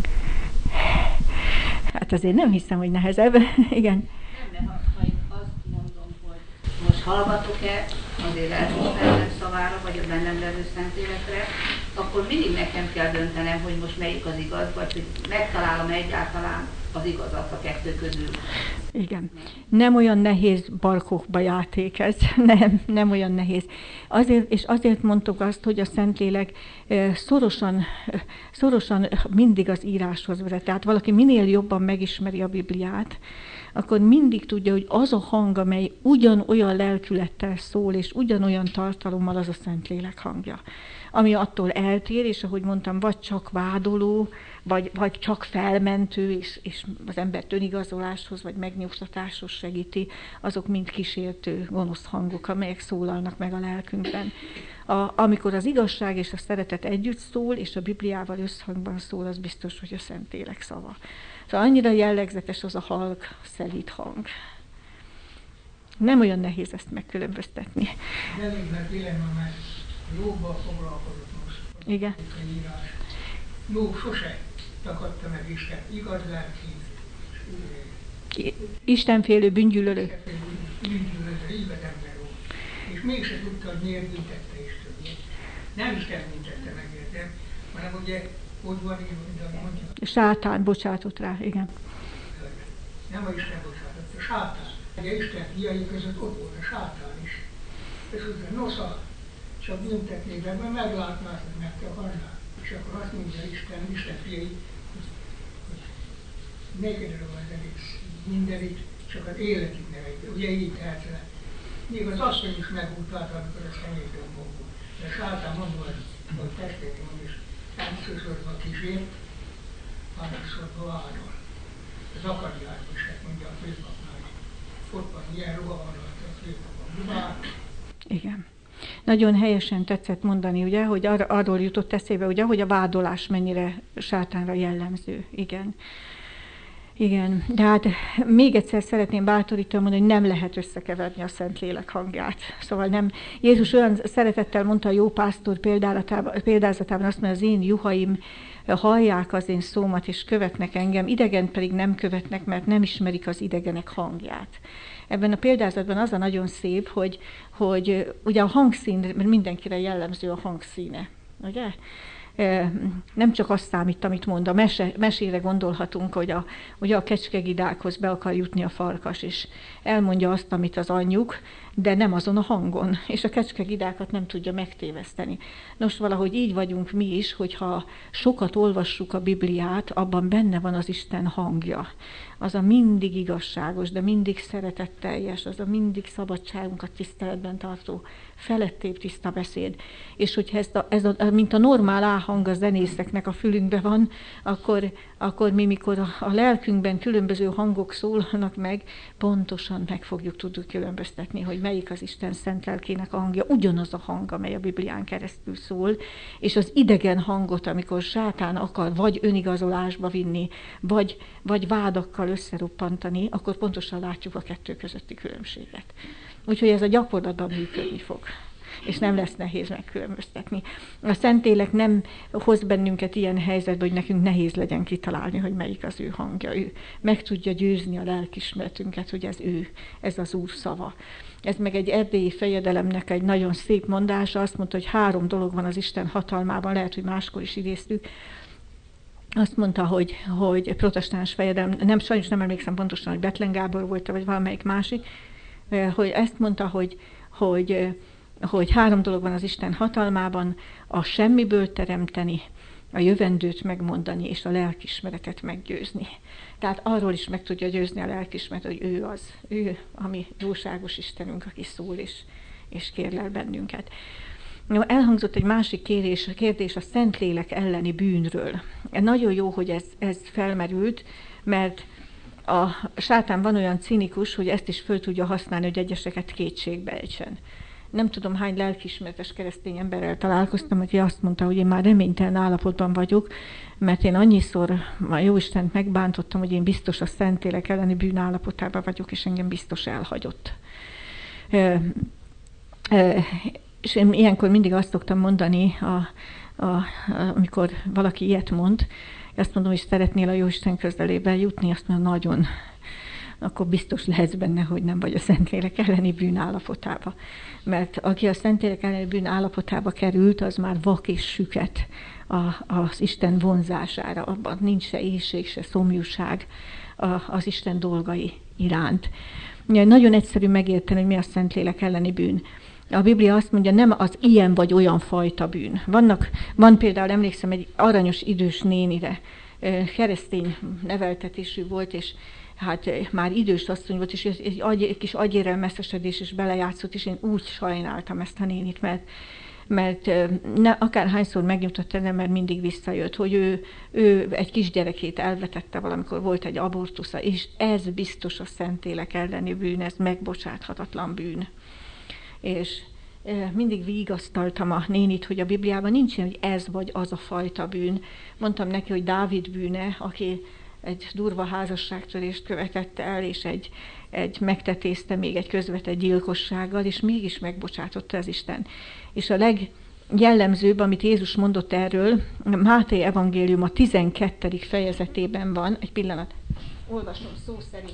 Hát azért nem hiszem, hogy nehezebb. Igen. Nem, mert ha én azt mondom, hogy most hallgatok-e azért lelkiismeretem szavára, vagy a bennem levő Szentlélekre, akkor mindig nekem kell döntenem, hogy most melyik az igaz, vagy hogy megtalálom egyáltalán az igazat a kettő közül. Igen. Nem olyan nehéz barkokba játék ez. Nem, nem olyan nehéz. Azért, és azért mondtuk azt, hogy a Szentlélek szorosan, szorosan mindig az íráshoz vezet. Tehát valaki minél jobban megismeri a Bibliát, akkor mindig tudja, hogy az a hang, amely ugyanolyan lelkülettel szól, és ugyanolyan tartalommal, az a Szentlélek hangja. Ami attól eltér, és ahogy mondtam, vagy csak vádoló, vagy, vagy csak felmentő, és, és az embert önigazoláshoz, vagy megnyugtatáshoz segíti, azok mind kísértő, gonosz hangok, amelyek szólalnak meg a lelkünkben. A, amikor az igazság és a szeretet együtt szól, és a Bibliával összhangban szól, az biztos, hogy a Szentlélek szava. Szóval annyira jellegzetes az a halk, szelíd hang. Nem olyan nehéz ezt megkülönböztetni. Elég meg dilemma, mert Jóban foglalkozott most. Igen. Írás. Jó sose takadta meg Isten, igaz lelki. Istenfélő bűngyűlölő. Bűngyűlölő, igaz ember volt. És mégse tudta, hogy miért büntette Isten. Nem Isten büntette meg, értem, hanem ugye ott van írva, mint mondja. Sátán bocsátott rá, igen. Nem a Isten bocsátott, a sátán. Ugye Isten fiai között ott volt a sátán is. És ugye nosza, csak büntetnék, de mert meglátnád, hogy meg kell halnál. És akkor azt mondja Isten, Isten fiai, hogy, hogy nékedre van az egész mindenit, csak az életig neveljük. Ugye így tehetsz le. Még az asszony is megútálta, amikor a személytől fogul. De a sátán mondva, hogy testvérem van is, hányszorban kísért, hányszorban vádol. Az akariásban is mondja a főpapnál. Ott van ilyen ruhavarlat a főpapnál. Igen. Nagyon helyesen tetszett mondani, ugye, hogy ar- arról jutott eszébe, ugye, hogy a vádolás mennyire sátánra jellemző. Igen. Igen, de hát még egyszer szeretném bátorítani mondani, hogy nem lehet összekeverni a Szentlélek hangját. Szóval nem. Jézus olyan szeretettel mondta a jó pásztor példázatában, azt mondja, az én juhaim hallják az én szómat, és követnek engem, idegen pedig nem követnek, mert nem ismerik az idegenek hangját. Ebben a példázatban az a nagyon szép, hogy, hogy ugye a hangszín, mert mindenkire jellemző a hangszíne, ugye? Nem csak azt számít, amit mond, a mese, mesére gondolhatunk, hogy a, ugye a kecskegidákhoz be akar jutni a farkas, és elmondja azt, amit az anyjuk, de nem azon a hangon, és a kecskegidákat nem tudja megtéveszteni. Nos, valahogy így vagyunk mi is, hogyha sokat olvassuk a Bibliát, abban benne van az Isten hangja. Az a mindig igazságos, de mindig szeretetteljes, az a mindig szabadságunkat tiszteletben tartó, felettébb tiszta beszéd. És hogyha ez, a, ez a, mint a normál áhang a zenészeknek a fülünkben van, akkor, akkor mi, mikor a, a lelkünkben különböző hangok szólalnak meg, pontosan meg fogjuk tudni különböztetni, hogy melyik az Isten szent lelkének a hangja, ugyanaz a hang, amely a Biblián keresztül szól, és az idegen hangot, amikor sátán akar vagy önigazolásba vinni, vagy, vagy vádakkal összeroppantani, akkor pontosan látjuk a kettő közötti különbséget. Úgyhogy ez a gyakorlatban működni fog. és nem lesz nehéz megkülönböztetni. A Szentlélek nem hoz bennünket ilyen helyzetbe, hogy nekünk nehéz legyen kitalálni, hogy melyik az ő hangja. Ő meg tudja győzni a lelkismeretünket, hogy ez ő, ez az Úr szava. Ez meg egy erdélyi fejedelemnek egy nagyon szép mondása, azt mondta, hogy három dolog van az Isten hatalmában, lehet, hogy máskor is idéztük. Azt mondta, hogy, hogy protestáns fejedelem, nem, sajnos nem emlékszem pontosan, hogy Bethlen Gábor volt, vagy valamelyik másik, hogy ezt mondta, hogy, hogy, hogy három dolog van az Isten hatalmában, a semmiből teremteni, a jövendőt megmondani, és a lelkismeretet meggyőzni. Tehát arról is meg tudja győzni a lelkismeret, hogy ő az, ő a mi jóságos Istenünk, aki szól és, és kérlel bennünket. Elhangzott egy másik kérdés, kérdés a Szentlélek elleni bűnről. Nagyon jó, hogy ez, ez felmerült, mert a sátán van olyan cinikus, hogy ezt is föl tudja használni, hogy egyeseket kétségbe ejtsen. Nem tudom, hány lelkiismeretes keresztény emberrel találkoztam, aki azt mondta, hogy én már reménytelen állapotban vagyok, mert én annyiszor a Jóistent megbántottam, hogy én biztos a Szentlélek elleni bűn állapotában vagyok, és engem biztos elhagyott. E, e, és én ilyenkor mindig azt szoktam mondani, a, a, a, amikor valaki ilyet mond, azt mondom, hogy szeretnél a Jóisten közelébe jutni, azt mondom, nagyon, akkor biztos lehetsz benne, hogy nem vagy a Szentlélek elleni bűn állapotába. Mert aki a Szentlélek elleni bűn állapotába került, az már vak és süket a, az Isten vonzására. Abban nincs se éhség, se szomjúság az Isten dolgai iránt. Nagyon egyszerű megérteni, hogy mi a Szentlélek elleni bűn. A Biblia azt mondja, nem az ilyen vagy olyan fajta bűn. Vannak, van például, emlékszem, egy aranyos idős nénire, keresztény neveltetésű volt, és hát már idős asszony volt, és egy, agy, egy kis agyérelmeszesedés is belejátszott, és én úgy sajnáltam ezt a nénit, mert, mert ne, akárhányszor megnyugtatta, nem, mert mindig visszajött, hogy ő, ő egy kisgyerekét elvetette valamikor, volt egy abortusza, és ez biztos a Szentlélek elleni bűn, ez megbocsáthatatlan bűn. És mindig vigasztaltam a nénit, hogy a Bibliában nincs ilyen, hogy ez vagy az a fajta bűn. Mondtam neki, hogy Dávid bűne, aki egy durva házasságtörést követett el, és egy, egy megtetézte még egy közvetett gyilkossággal, és mégis megbocsátotta az Isten. És a legjellemzőbb, amit Jézus mondott erről, Máté evangélium a tizenkettedik fejezetében van, egy pillanat, olvasom szó szerint.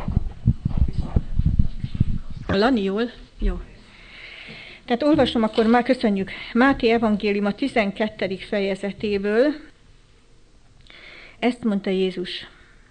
Lani, jól? Jó. Tehát olvasom, akkor már köszönjük. Máté evangélium a tizenkettedik fejezetéből. Ezt mondta Jézus.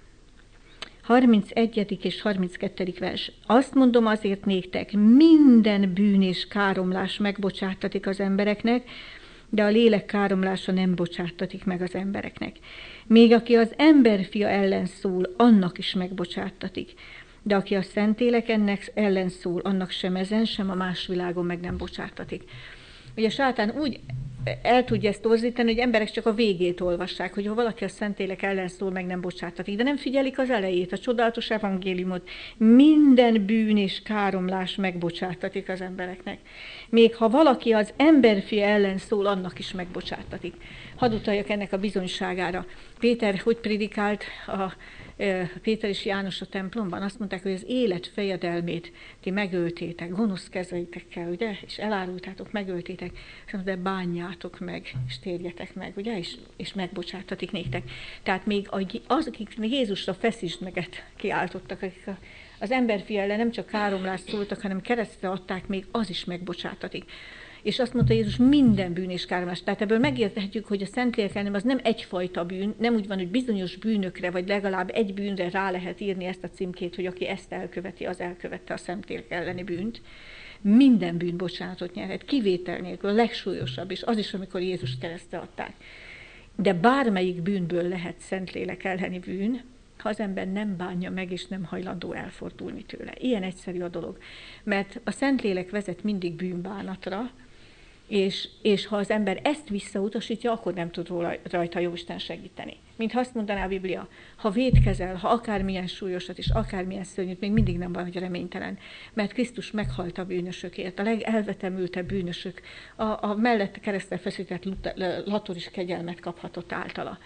harmincegyedik és harminckettedik vers. Azt mondom azért néktek, minden bűn és káromlás megbocsáttatik az embereknek, de a lélek káromlása nem bocsáttatik meg az embereknek. Még aki az emberfia ellen szól, annak is megbocsáttatik. De aki a Szentlélek ennek ellen szól, annak sem ezen, sem a más világon meg nem bocsáttatik. Ugye a sátán úgy el tudja ezt torzítani, hogy emberek csak a végét olvassák, hogy ha valaki a Szentlélek ellen szól, meg nem bocsáttatik, de nem figyelik az elejét, a csodálatos evangéliumot. Minden bűn és káromlás megbocsáttatik az embereknek. Még ha valaki az emberfia ellen szól, annak is megbocsáttatik. Hadd utaljak ennek a bizonyságára. Péter hogy prédikált a Péter és János a templomban? Azt mondták, hogy az élet fejedelmét ti megöltétek, gonosz kezeitekkel, ugye? És elárultátok, megöltétek, és mondta, de bánjátok meg, és térjetek meg, ugye? És, és megbocsáttatik néktek. Tehát még az, akik Jézusra feszítsd meget kiáltottak, akik a, az emberfia ellen nem csak káromlást szóltak, hanem keresztre adták, még az is megbocsáttatik. És azt mondta Jézus, minden bűn és káromlás. Tehát ebből megérthetjük, hogy a Szentlélek ellen az nem egyfajta bűn, nem úgy van, hogy bizonyos bűnökre, vagy legalább egy bűnre rá lehet írni ezt a címkét, hogy aki ezt elköveti, az elkövette a Szentlélek elleni bűnt. Minden bűn bocsánatot nyerhet, kivétel nélkül, a legsúlyosabb, és az is, amikor Jézus keresztre adták. De bármelyik bűnből lehet Szentlélek elleni bűn, ha az ember nem bánja meg, és nem hajlandó elfordulni tőle. Ilyen egyszerű a dolog. Mert a Szentlélek vezet mindig bűnbánatra, És, és ha az ember ezt visszautasítja, akkor nem tud róla, rajta Jóisten segíteni. Mint azt mondaná a Biblia, ha vétkezel, ha akármilyen súlyosat és akármilyen szörnyűt, még mindig nem vagy reménytelen. Mert Krisztus meghalt a bűnösökért, a legelvetemültebb bűnösök, a, a mellette keresztre feszített Lator is kegyelmet kaphatott általa.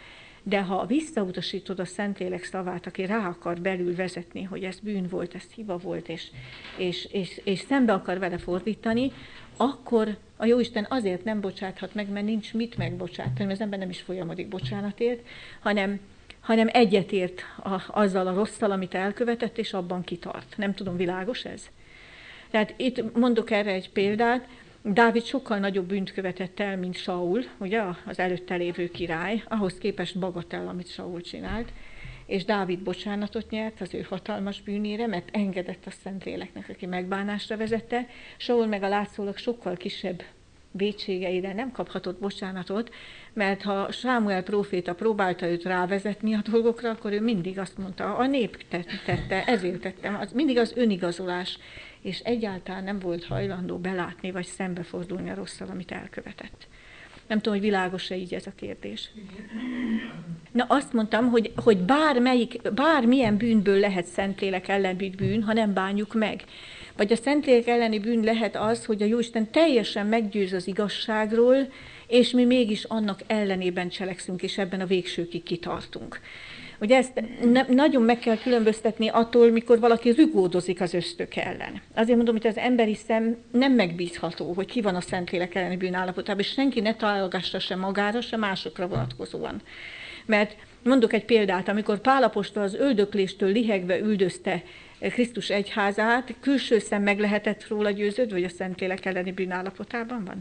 De ha visszautasítod a Szentlélek szavát, aki rá akar belül vezetni, hogy ez bűn volt, ez hiba volt, és, és, és, és szembe akar vele fordítani, akkor a Jóisten azért nem bocsáthat meg, mert nincs mit megbocsátani, mert az ember nem is folyamodik bocsánatért, hanem, hanem egyetért a, azzal a rosszal, amit elkövetett, és abban kitart. Nem tudom, világos ez? Tehát itt mondok erre egy példát. Dávid sokkal nagyobb bűnt követett el, mint Saul, ugye, az előtte lévő király, ahhoz képest bagatell, amit Saul csinált, és Dávid bocsánatot nyert az ő hatalmas bűnére, mert engedett a Szentléleknek, aki megbánásra vezette. Saul meg a látszólag sokkal kisebb vétségeire nem kaphatott bocsánatot, mert ha Sámuel próféta próbálta őt rávezetni a dolgokra, akkor ő mindig azt mondta, a nép tette, ezért tettem, az mindig az önigazolás, és egyáltalán nem volt hajlandó belátni, vagy szembefordulni a rosszal, amit elkövetett. Nem tudom, hogy világos-e így ez a kérdés. Na azt mondtam, hogy, hogy bármelyik, bármilyen bűnből lehet Szentlélek elleni bűn, ha nem bánjuk meg. Vagy a Szentlélek elleni bűn lehet az, hogy a Jóisten teljesen meggyőz az igazságról, és mi mégis annak ellenében cselekszünk, és ebben a végsőkig kitartunk. Ugye ezt ne, nagyon meg kell különböztetni attól, mikor valaki rugódozik az ösztök ellen. Azért mondom, hogy az emberi szem nem megbízható, hogy ki van a Szentlélek elleni bűn állapotában, és senki ne találgassa se magára, se másokra vonatkozóan. Mert mondok egy példát, amikor Pál apostol az öldökléstől lihegve üldözte Krisztus egyházát, külső szem meg lehetett róla győződve, hogy a Szentlélek elleni bűn állapotában van?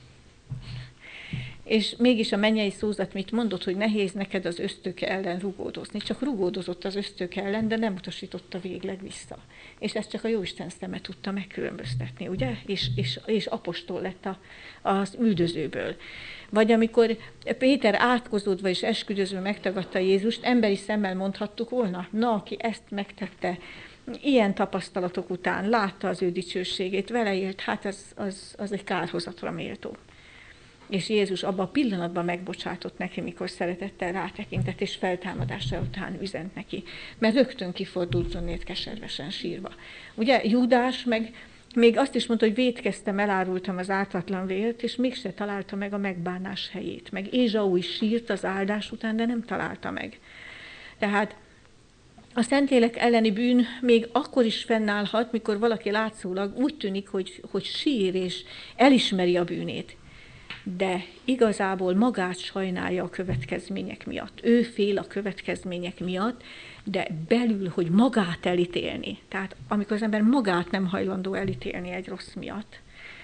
És mégis a mennyei szózat mit mondott, hogy nehéz neked az ösztöke ellen rugódozni. Csak rugódozott az ösztöke ellen, de nem utasította végleg vissza. És ezt csak a Jóisten szeme tudta megkülönböztetni, ugye? És, és, és apostol lett a, az üldözőből. Vagy amikor Péter átkozódva és esküdözve megtagadta Jézust, emberi szemmel mondhattuk volna, na, aki ezt megtette, ilyen tapasztalatok után látta az ő dicsőségét, vele élt, hát az, az, az egy kárhozatra méltó. És Jézus abban a pillanatban megbocsátott neki, mikor szeretettel rátekintett, és feltámadása után üzent neki. Mert rögtön kifordult onnét keservesen sírva. Ugye Júdás meg még azt is mondta, hogy vétkeztem, elárultam az ártatlan vért, és mégse találta meg a megbánás helyét. Meg Ézsau is sírt az áldás után, de nem találta meg. Tehát a Szentlélek elleni bűn még akkor is fennállhat, mikor valaki látszólag úgy tűnik, hogy, hogy sír és elismeri a bűnét. De igazából magát sajnálja a következmények miatt. Ő fél a következmények miatt, de belül, hogy magát elítélni. Tehát amikor az ember magát nem hajlandó elítélni egy rossz miatt,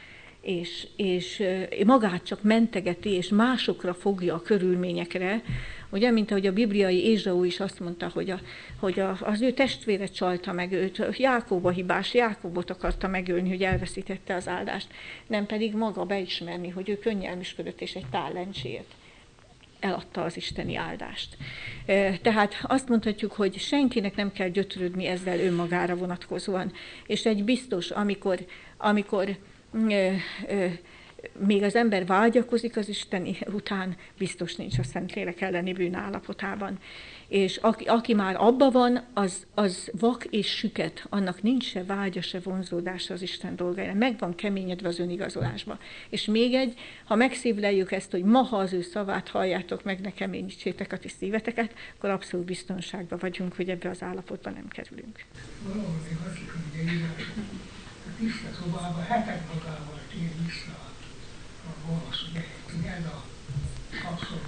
és, és magát csak mentegeti, és másokra fogja a körülményekre, ugye, mint ahogy a bibliai Ézsau is azt mondta, hogy, a, hogy a, az ő testvére csalta meg őt, Jákob a hibás, Jákobot akarta megölni, hogy elveszítette az áldást, nem pedig maga beismerni, hogy ő könnyelműsködött, és egy tállencsért eladta az isteni áldást. Tehát azt mondhatjuk, hogy senkinek nem kell gyötrődni ezzel önmagára vonatkozóan. És egy biztos, amikor, amikor ö, ö, még az ember vágyakozik az Isteni után, biztos nincs a Szentlélek elleni bűn állapotában. És aki, aki már abba van, az, az vak és süket, annak nincs se vágya, se vonzódása az Isten dolgaira. Meg van keményedve az önigazolásba. És még egy, ha megszívleljük ezt, hogy ma, ha az ő szavát halljátok meg, ne keményítsétek a ti szíveteket, akkor abszolút biztonságban vagyunk, hogy ebbe az állapotba nem kerülünk. Valahol még azt is, hogy ugye írás, a tiszta szobában hetek magával tér vissza a gonosz, ugye, ez a abszolút.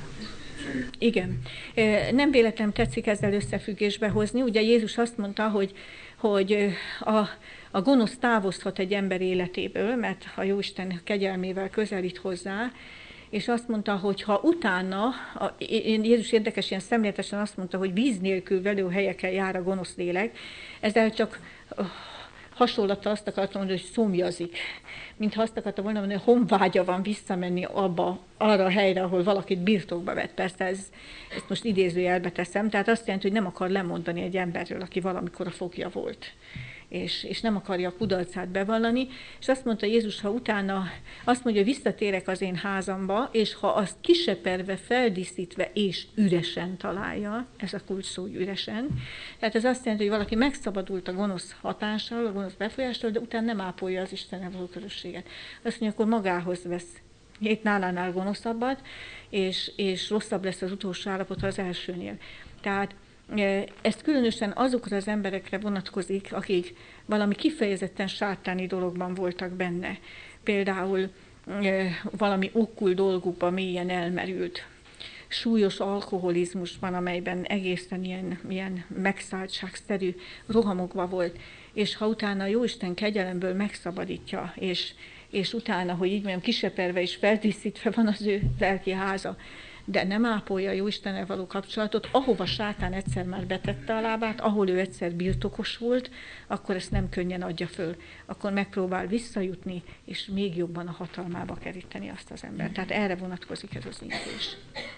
Igen. Nem véletlenül tetszik ezzel összefüggésbe hozni. Ugye Jézus azt mondta, hogy, hogy a, a gonosz távozhat egy ember életéből, mert a Jóisten kegyelmével közelít hozzá, és azt mondta, hogy ha utána, a, Jézus érdekes, ilyen szemléletesen azt mondta, hogy víz nélkül velő helyeken jár a gonosz lélek, ezzel csak hasonlata azt akartam mondani, hogy szomjazik. Mintha azt akarta volna mondani, hogy honvágya van visszamenni abba, arra a helyre, ahol valakit birtokba vett. Persze ez, ezt most idézőjelbe teszem, tehát azt jelenti, hogy nem akar lemondani egy emberről, aki valamikor a fogja volt. És, és nem akarja a kudarcát bevallani, és azt mondta Jézus, ha utána azt mondja, hogy visszatérek az én házamba, és ha azt kiseperve, feldíszítve és üresen találja, ez a kulcs szó, üresen, tehát ez azt jelenti, hogy valaki megszabadult a gonosz hatással, a gonosz befolyástól, de utána nem ápolja az Istennel való közösséget. Azt mondja, akkor magához vesz hét nálánál gonoszabbat, és, és rosszabb lesz az utolsó állapota az elsőnél. Tehát ezt különösen azokra az emberekre vonatkozik, akik valami kifejezetten sátáni dologban voltak benne. Például valami okkult dolgukban mélyen elmerült. Súlyos alkoholizmusban, amelyben egészen ilyen, ilyen megszálltságszerű rohamokban volt, és ha utána a Jóisten kegyelemből megszabadítja, és, és utána, hogy így mondjam, kiseperve és feldíszítve van az ő lelki háza, de nem ápolja a Jóistennel való kapcsolatot, ahova sátán egyszer már betette a lábát, ahol ő egyszer birtokos volt, akkor ezt nem könnyen adja föl. Akkor megpróbál visszajutni, és még jobban a hatalmába keríteni azt az embert. Tehát erre vonatkozik ez az intés.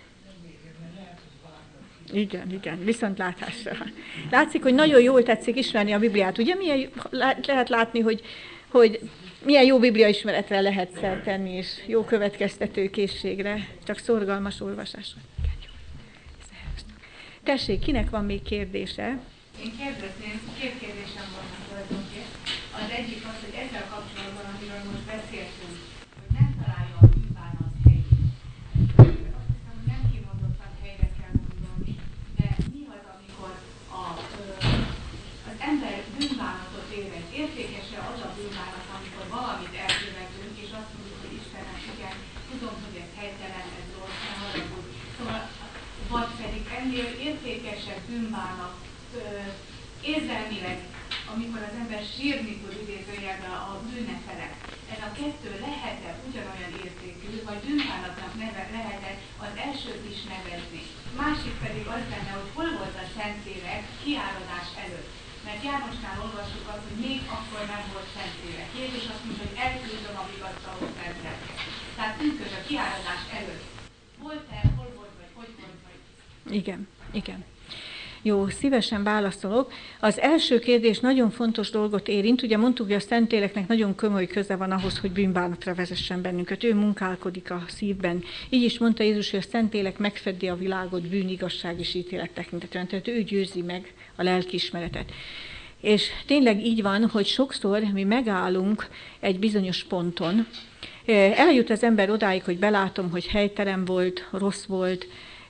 Igen, igen, viszontlátásra. Látszik, hogy nagyon jól tetszik ismerni a Bibliát. Ugye milyen, lehet látni, hogy, hogy milyen jó Biblia ismeretre lehet szert tenni, és jó következtető készségre, csak szorgalmas olvasásra. Tessék, kinek van még kérdése? Én kérdezném, két kérdésem van tulajdonképpen. Az egyik az, hogy ezzel kapcsolatban, amiről most beszéltünk, hogy nem találja a bűnbánat helyét. Azt hiszem, hogy nem kimondottan helyre kell gondolni, de mi az, amikor a, az ember bűnbánatot érez? Értékes-e az a bűnbánat, amikor valamit elkövetünk, és azt mondjuk, hogy Istennek, igen, tudom, hogy ez helytelen, ez rossz, nem haragudj. Szóval, vagy pedig ennél értékesebb bűnbánat érzelmileg, amikor az ember sírni tud idézőjelben a bűne felett. Ez a kettő lehet-e ugyanolyan értékű, vagy bűnbánatnak neve, lehet-e az elsőt is nevezni. Másik pedig az lenne, hogy hol volt a Szentlélek kiáradás előtt. Mert Jánosnál olvassuk azt, hogy még akkor nem volt Szentlélek. Jézus azt mondja, hogy elküldöm a vigasztaló Szentléleket. Tehátünköd a kiáradás előtt. Volt-e, hol volt, vagy hogy volt, vagy? Igen, igen. Jó, szívesen válaszolok. Az első kérdés nagyon fontos dolgot érint. Ugye mondtuk, hogy a Szentléleknek nagyon komoly köze van ahhoz, hogy bűnbánatra vezessen bennünket. Ő munkálkodik a szívben. Így is mondta Jézus, hogy a Szentlélek megfedi a világot bűn, igazság és ítélet tekintetében. Tehát ő győzi meg a lelkiismeretet. És tényleg így van, hogy sokszor mi megállunk egy bizonyos ponton. Eljut az ember odáig, hogy belátom, hogy helytelen volt, rossz volt,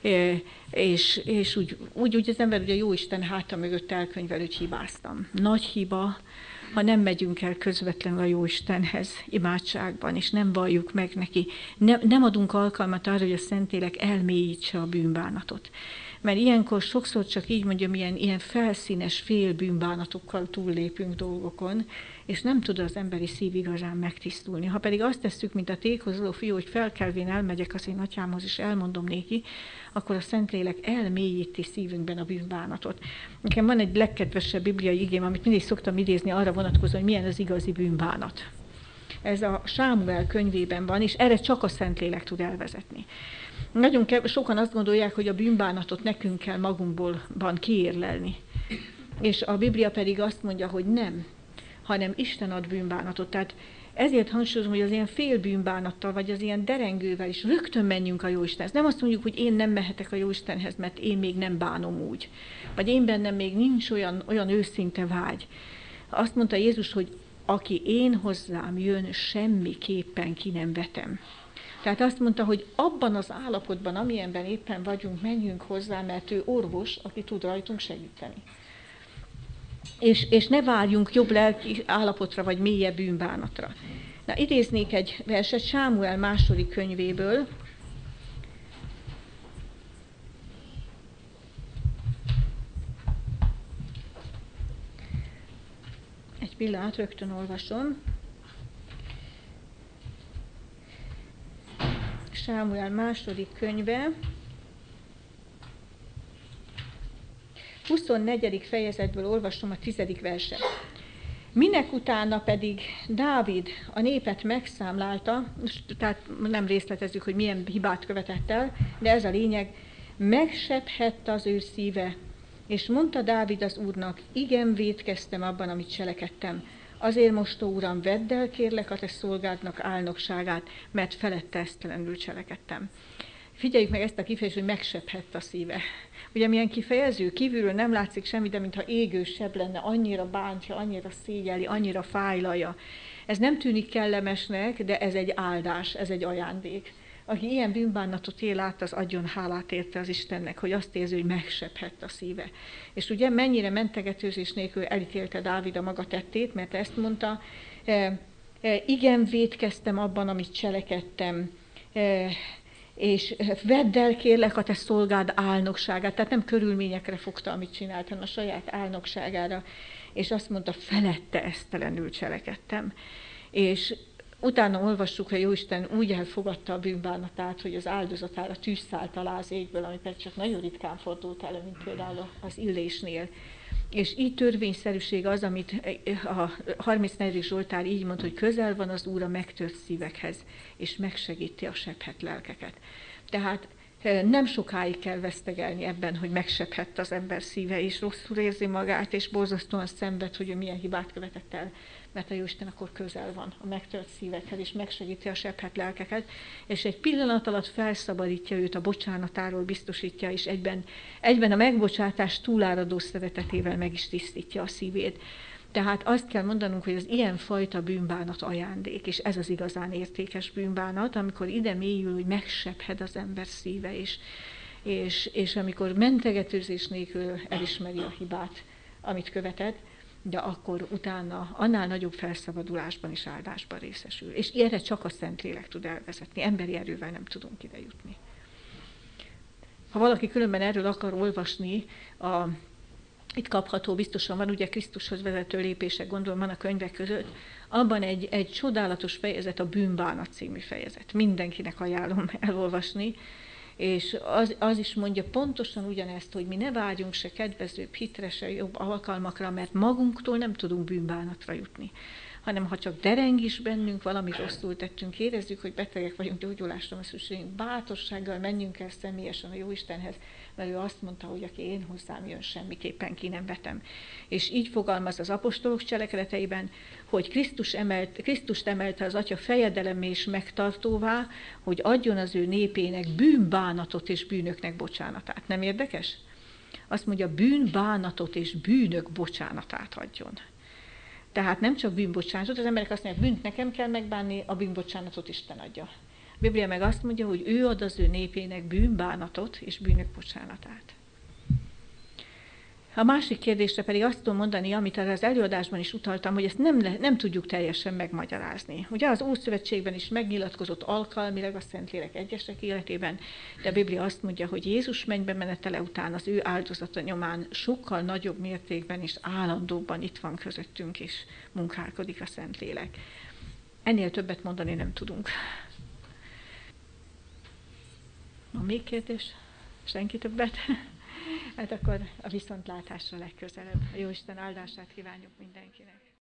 és, és úgy, úgy, úgy az ember ugye Jóisten háta mögött elkönyvel, hogy hibáztam. Nagy hiba, ha nem megyünk el közvetlenül a Jóistenhez imádságban, és nem valljuk meg neki, nem, nem adunk alkalmat arra, hogy a Szentlélek elmélyítse a bűnbánatot. Mert ilyenkor sokszor csak így mondjam, ilyen, ilyen felszínes fél bűnbánatokkal túllépünk dolgokon, és nem tud az emberi szív igazán megtisztulni. Ha pedig azt tesszük, mint a tékozoló fiú, hogy felkelvén elmegyek az én atyámhoz, és elmondom néki, akkor a Szentlélek elmélyíti szívünkben a bűnbánatot. Nekem van egy legkedvesebb bibliai igém, amit mindig szoktam idézni arra vonatkozóan, hogy milyen az igazi bűnbánat. Ez a Sámuel könyvében van, és erre csak a Szentlélek tud elvezetni. Nagyon kev- sokan azt gondolják, hogy a bűnbánatot nekünk kell magunkból van kiérlelni. És a Biblia pedig azt mondja, hogy nem, hanem Isten ad bűnbánatot. Tehát ezért hangsúlyozom, hogy az ilyen fél bűnbánattal, vagy az ilyen derengővel is rögtön menjünk a Jóistenhez. Nem azt mondjuk, hogy én nem mehetek a Jóistenhez, mert én még nem bánom úgy. Vagy én bennem még nincs olyan, olyan őszinte vágy. Azt mondta Jézus, hogy aki én hozzám jön, semmiképpen ki nem vetem. Tehát azt mondta, hogy abban az állapotban, amilyenben éppen vagyunk, menjünk hozzá, mert ő orvos, aki tud rajtunk segíteni. És, és ne várjunk jobb lelki állapotra, vagy mélyebb bűnbánatra. Na, idéznék egy verset Sámuel második könyvéből. Egy pillanat, rögtön olvasom. Sámuel második könyve, huszonnegyedik fejezetből olvasom a tizedik verset. Minek utána pedig Dávid a népet megszámlálta, tehát nem részletezzük, hogy milyen hibát követett el, de ez a lényeg, megsebhett az ő szíve, és mondta Dávid az Úrnak, igen, vétkeztem abban, amit cselekedtem. Azért most, ó Uram, vedd el, kérlek, a te szolgádnak álnokságát, mert felette esztelenül cselekedtem. Figyeljük meg ezt a kifejezést, hogy megsebhett a szíve. Ugye milyen kifejező? Kívülről nem látszik semmi, de mintha égő seb lenne, annyira bántja, annyira szégyeli, annyira fájlalja. Ez nem tűnik kellemesnek, de ez egy áldás, ez egy ajándék. Aki ilyen bűnbánatot él át, az adjon hálát érte az Istennek, hogy azt érzi, hogy megsebhett a szíve. És ugye mennyire mentegetőzés nélkül elítélte Dávid a maga tettét, mert ezt mondta, e, e, igen, vétkeztem abban, amit cselekedtem, e, és vedd el kérlek a te szolgád álnokságát, tehát nem körülményekre fogta, amit csinált, hanem a saját álnokságára, és azt mondta, felette esztelenül cselekedtem. És utána olvassuk, hogy Jóisten úgy elfogadta a bűnbánatát, hogy az áldozatára tűz szállt alá az égből, ami pedig csak nagyon ritkán fordult elő, mint például az illésnél. És így törvényszerűség az, amit a harmincnegyedik Zsoltár így mond, hogy közel van az Úr a megtört szívekhez, és megsegíti a sebhet lelkeket. Tehát nem sokáig kell vesztegelni ebben, hogy megsebhett az ember szíve, és rosszul érzi magát, és borzasztóan szenved, hogy ő milyen hibát követett el, mert a Jóisten akkor közel van a megtört szívekhez, és megsegíti a sebhet lelkeket, és egy pillanat alatt felszabadítja őt a bocsánatáról, biztosítja, és egyben, egyben a megbocsátás túláradó szeretetével meg is tisztítja a szívét. Tehát azt kell mondanunk, hogy az ilyen fajta bűnbánat ajándék, és ez az igazán értékes bűnbánat, amikor ide mélyül, hogy megsebhed az ember szíve, és, és, és amikor mentegetőzés nélkül elismeri a hibát, amit követett, de akkor utána annál nagyobb felszabadulásban és áldásban részesül. És erre csak a Szentlélek tud elvezetni, emberi erővel nem tudunk ide jutni. Ha valaki különben erről akar olvasni, a itt kapható, biztosan van, ugye Krisztushoz vezető lépések, gondolom van a könyvek között, abban egy, egy csodálatos fejezet, a Bűnbánat című fejezet. Mindenkinek ajánlom elolvasni, és az, az is mondja pontosan ugyanezt, hogy mi ne vágyunk se kedvezőbb hitre, se jobb alkalmakra, mert magunktól nem tudunk bűnbánatra jutni, hanem ha csak dereng is bennünk, valami rosszul tettünk, érezzük, hogy betegek vagyunk, gyógyulásra van szükségünk, bátorsággal menjünk el személyesen a Jóistenhez, mert ő azt mondta, hogy aki én hozzám jön, semmiképpen ki nem vetem. És így fogalmaz az apostolok cselekedeteiben, hogy Krisztus emelt, Krisztust emelte az Atya fejedelemmé és megtartóvá, hogy adjon az ő népének bűnbánatot és bűnöknek bocsánatát. Nem érdekes? Azt mondja, bűnbánatot és bűnök bocsánatát adjon. Tehát nem csak bűnbocsánatot, az emberek azt mondják, bűnt nekem kell megbánni, a bűnbocsánatot Isten adja. A Biblia meg azt mondja, hogy ő ad az ő népének bűnbánatot és bűnök bocsánatát. A másik kérdésre pedig azt tudom mondani, amit az előadásban is utaltam, hogy ezt nem, nem tudjuk teljesen megmagyarázni. Ugye az Ószövetségben is megnyilatkozott alkalmilag a Szentlélek egyesek életében, de a Biblia azt mondja, hogy Jézus mennybe menetele után az ő áldozata nyomán sokkal nagyobb mértékben és állandóban itt van közöttünk, és munkálkodik a Szentlélek. Ennél többet mondani nem tudunk. Van még kérdés? Senki többet? Hát akkor a viszontlátásra legközelebb. A Jóisten áldását kívánjuk mindenkinek.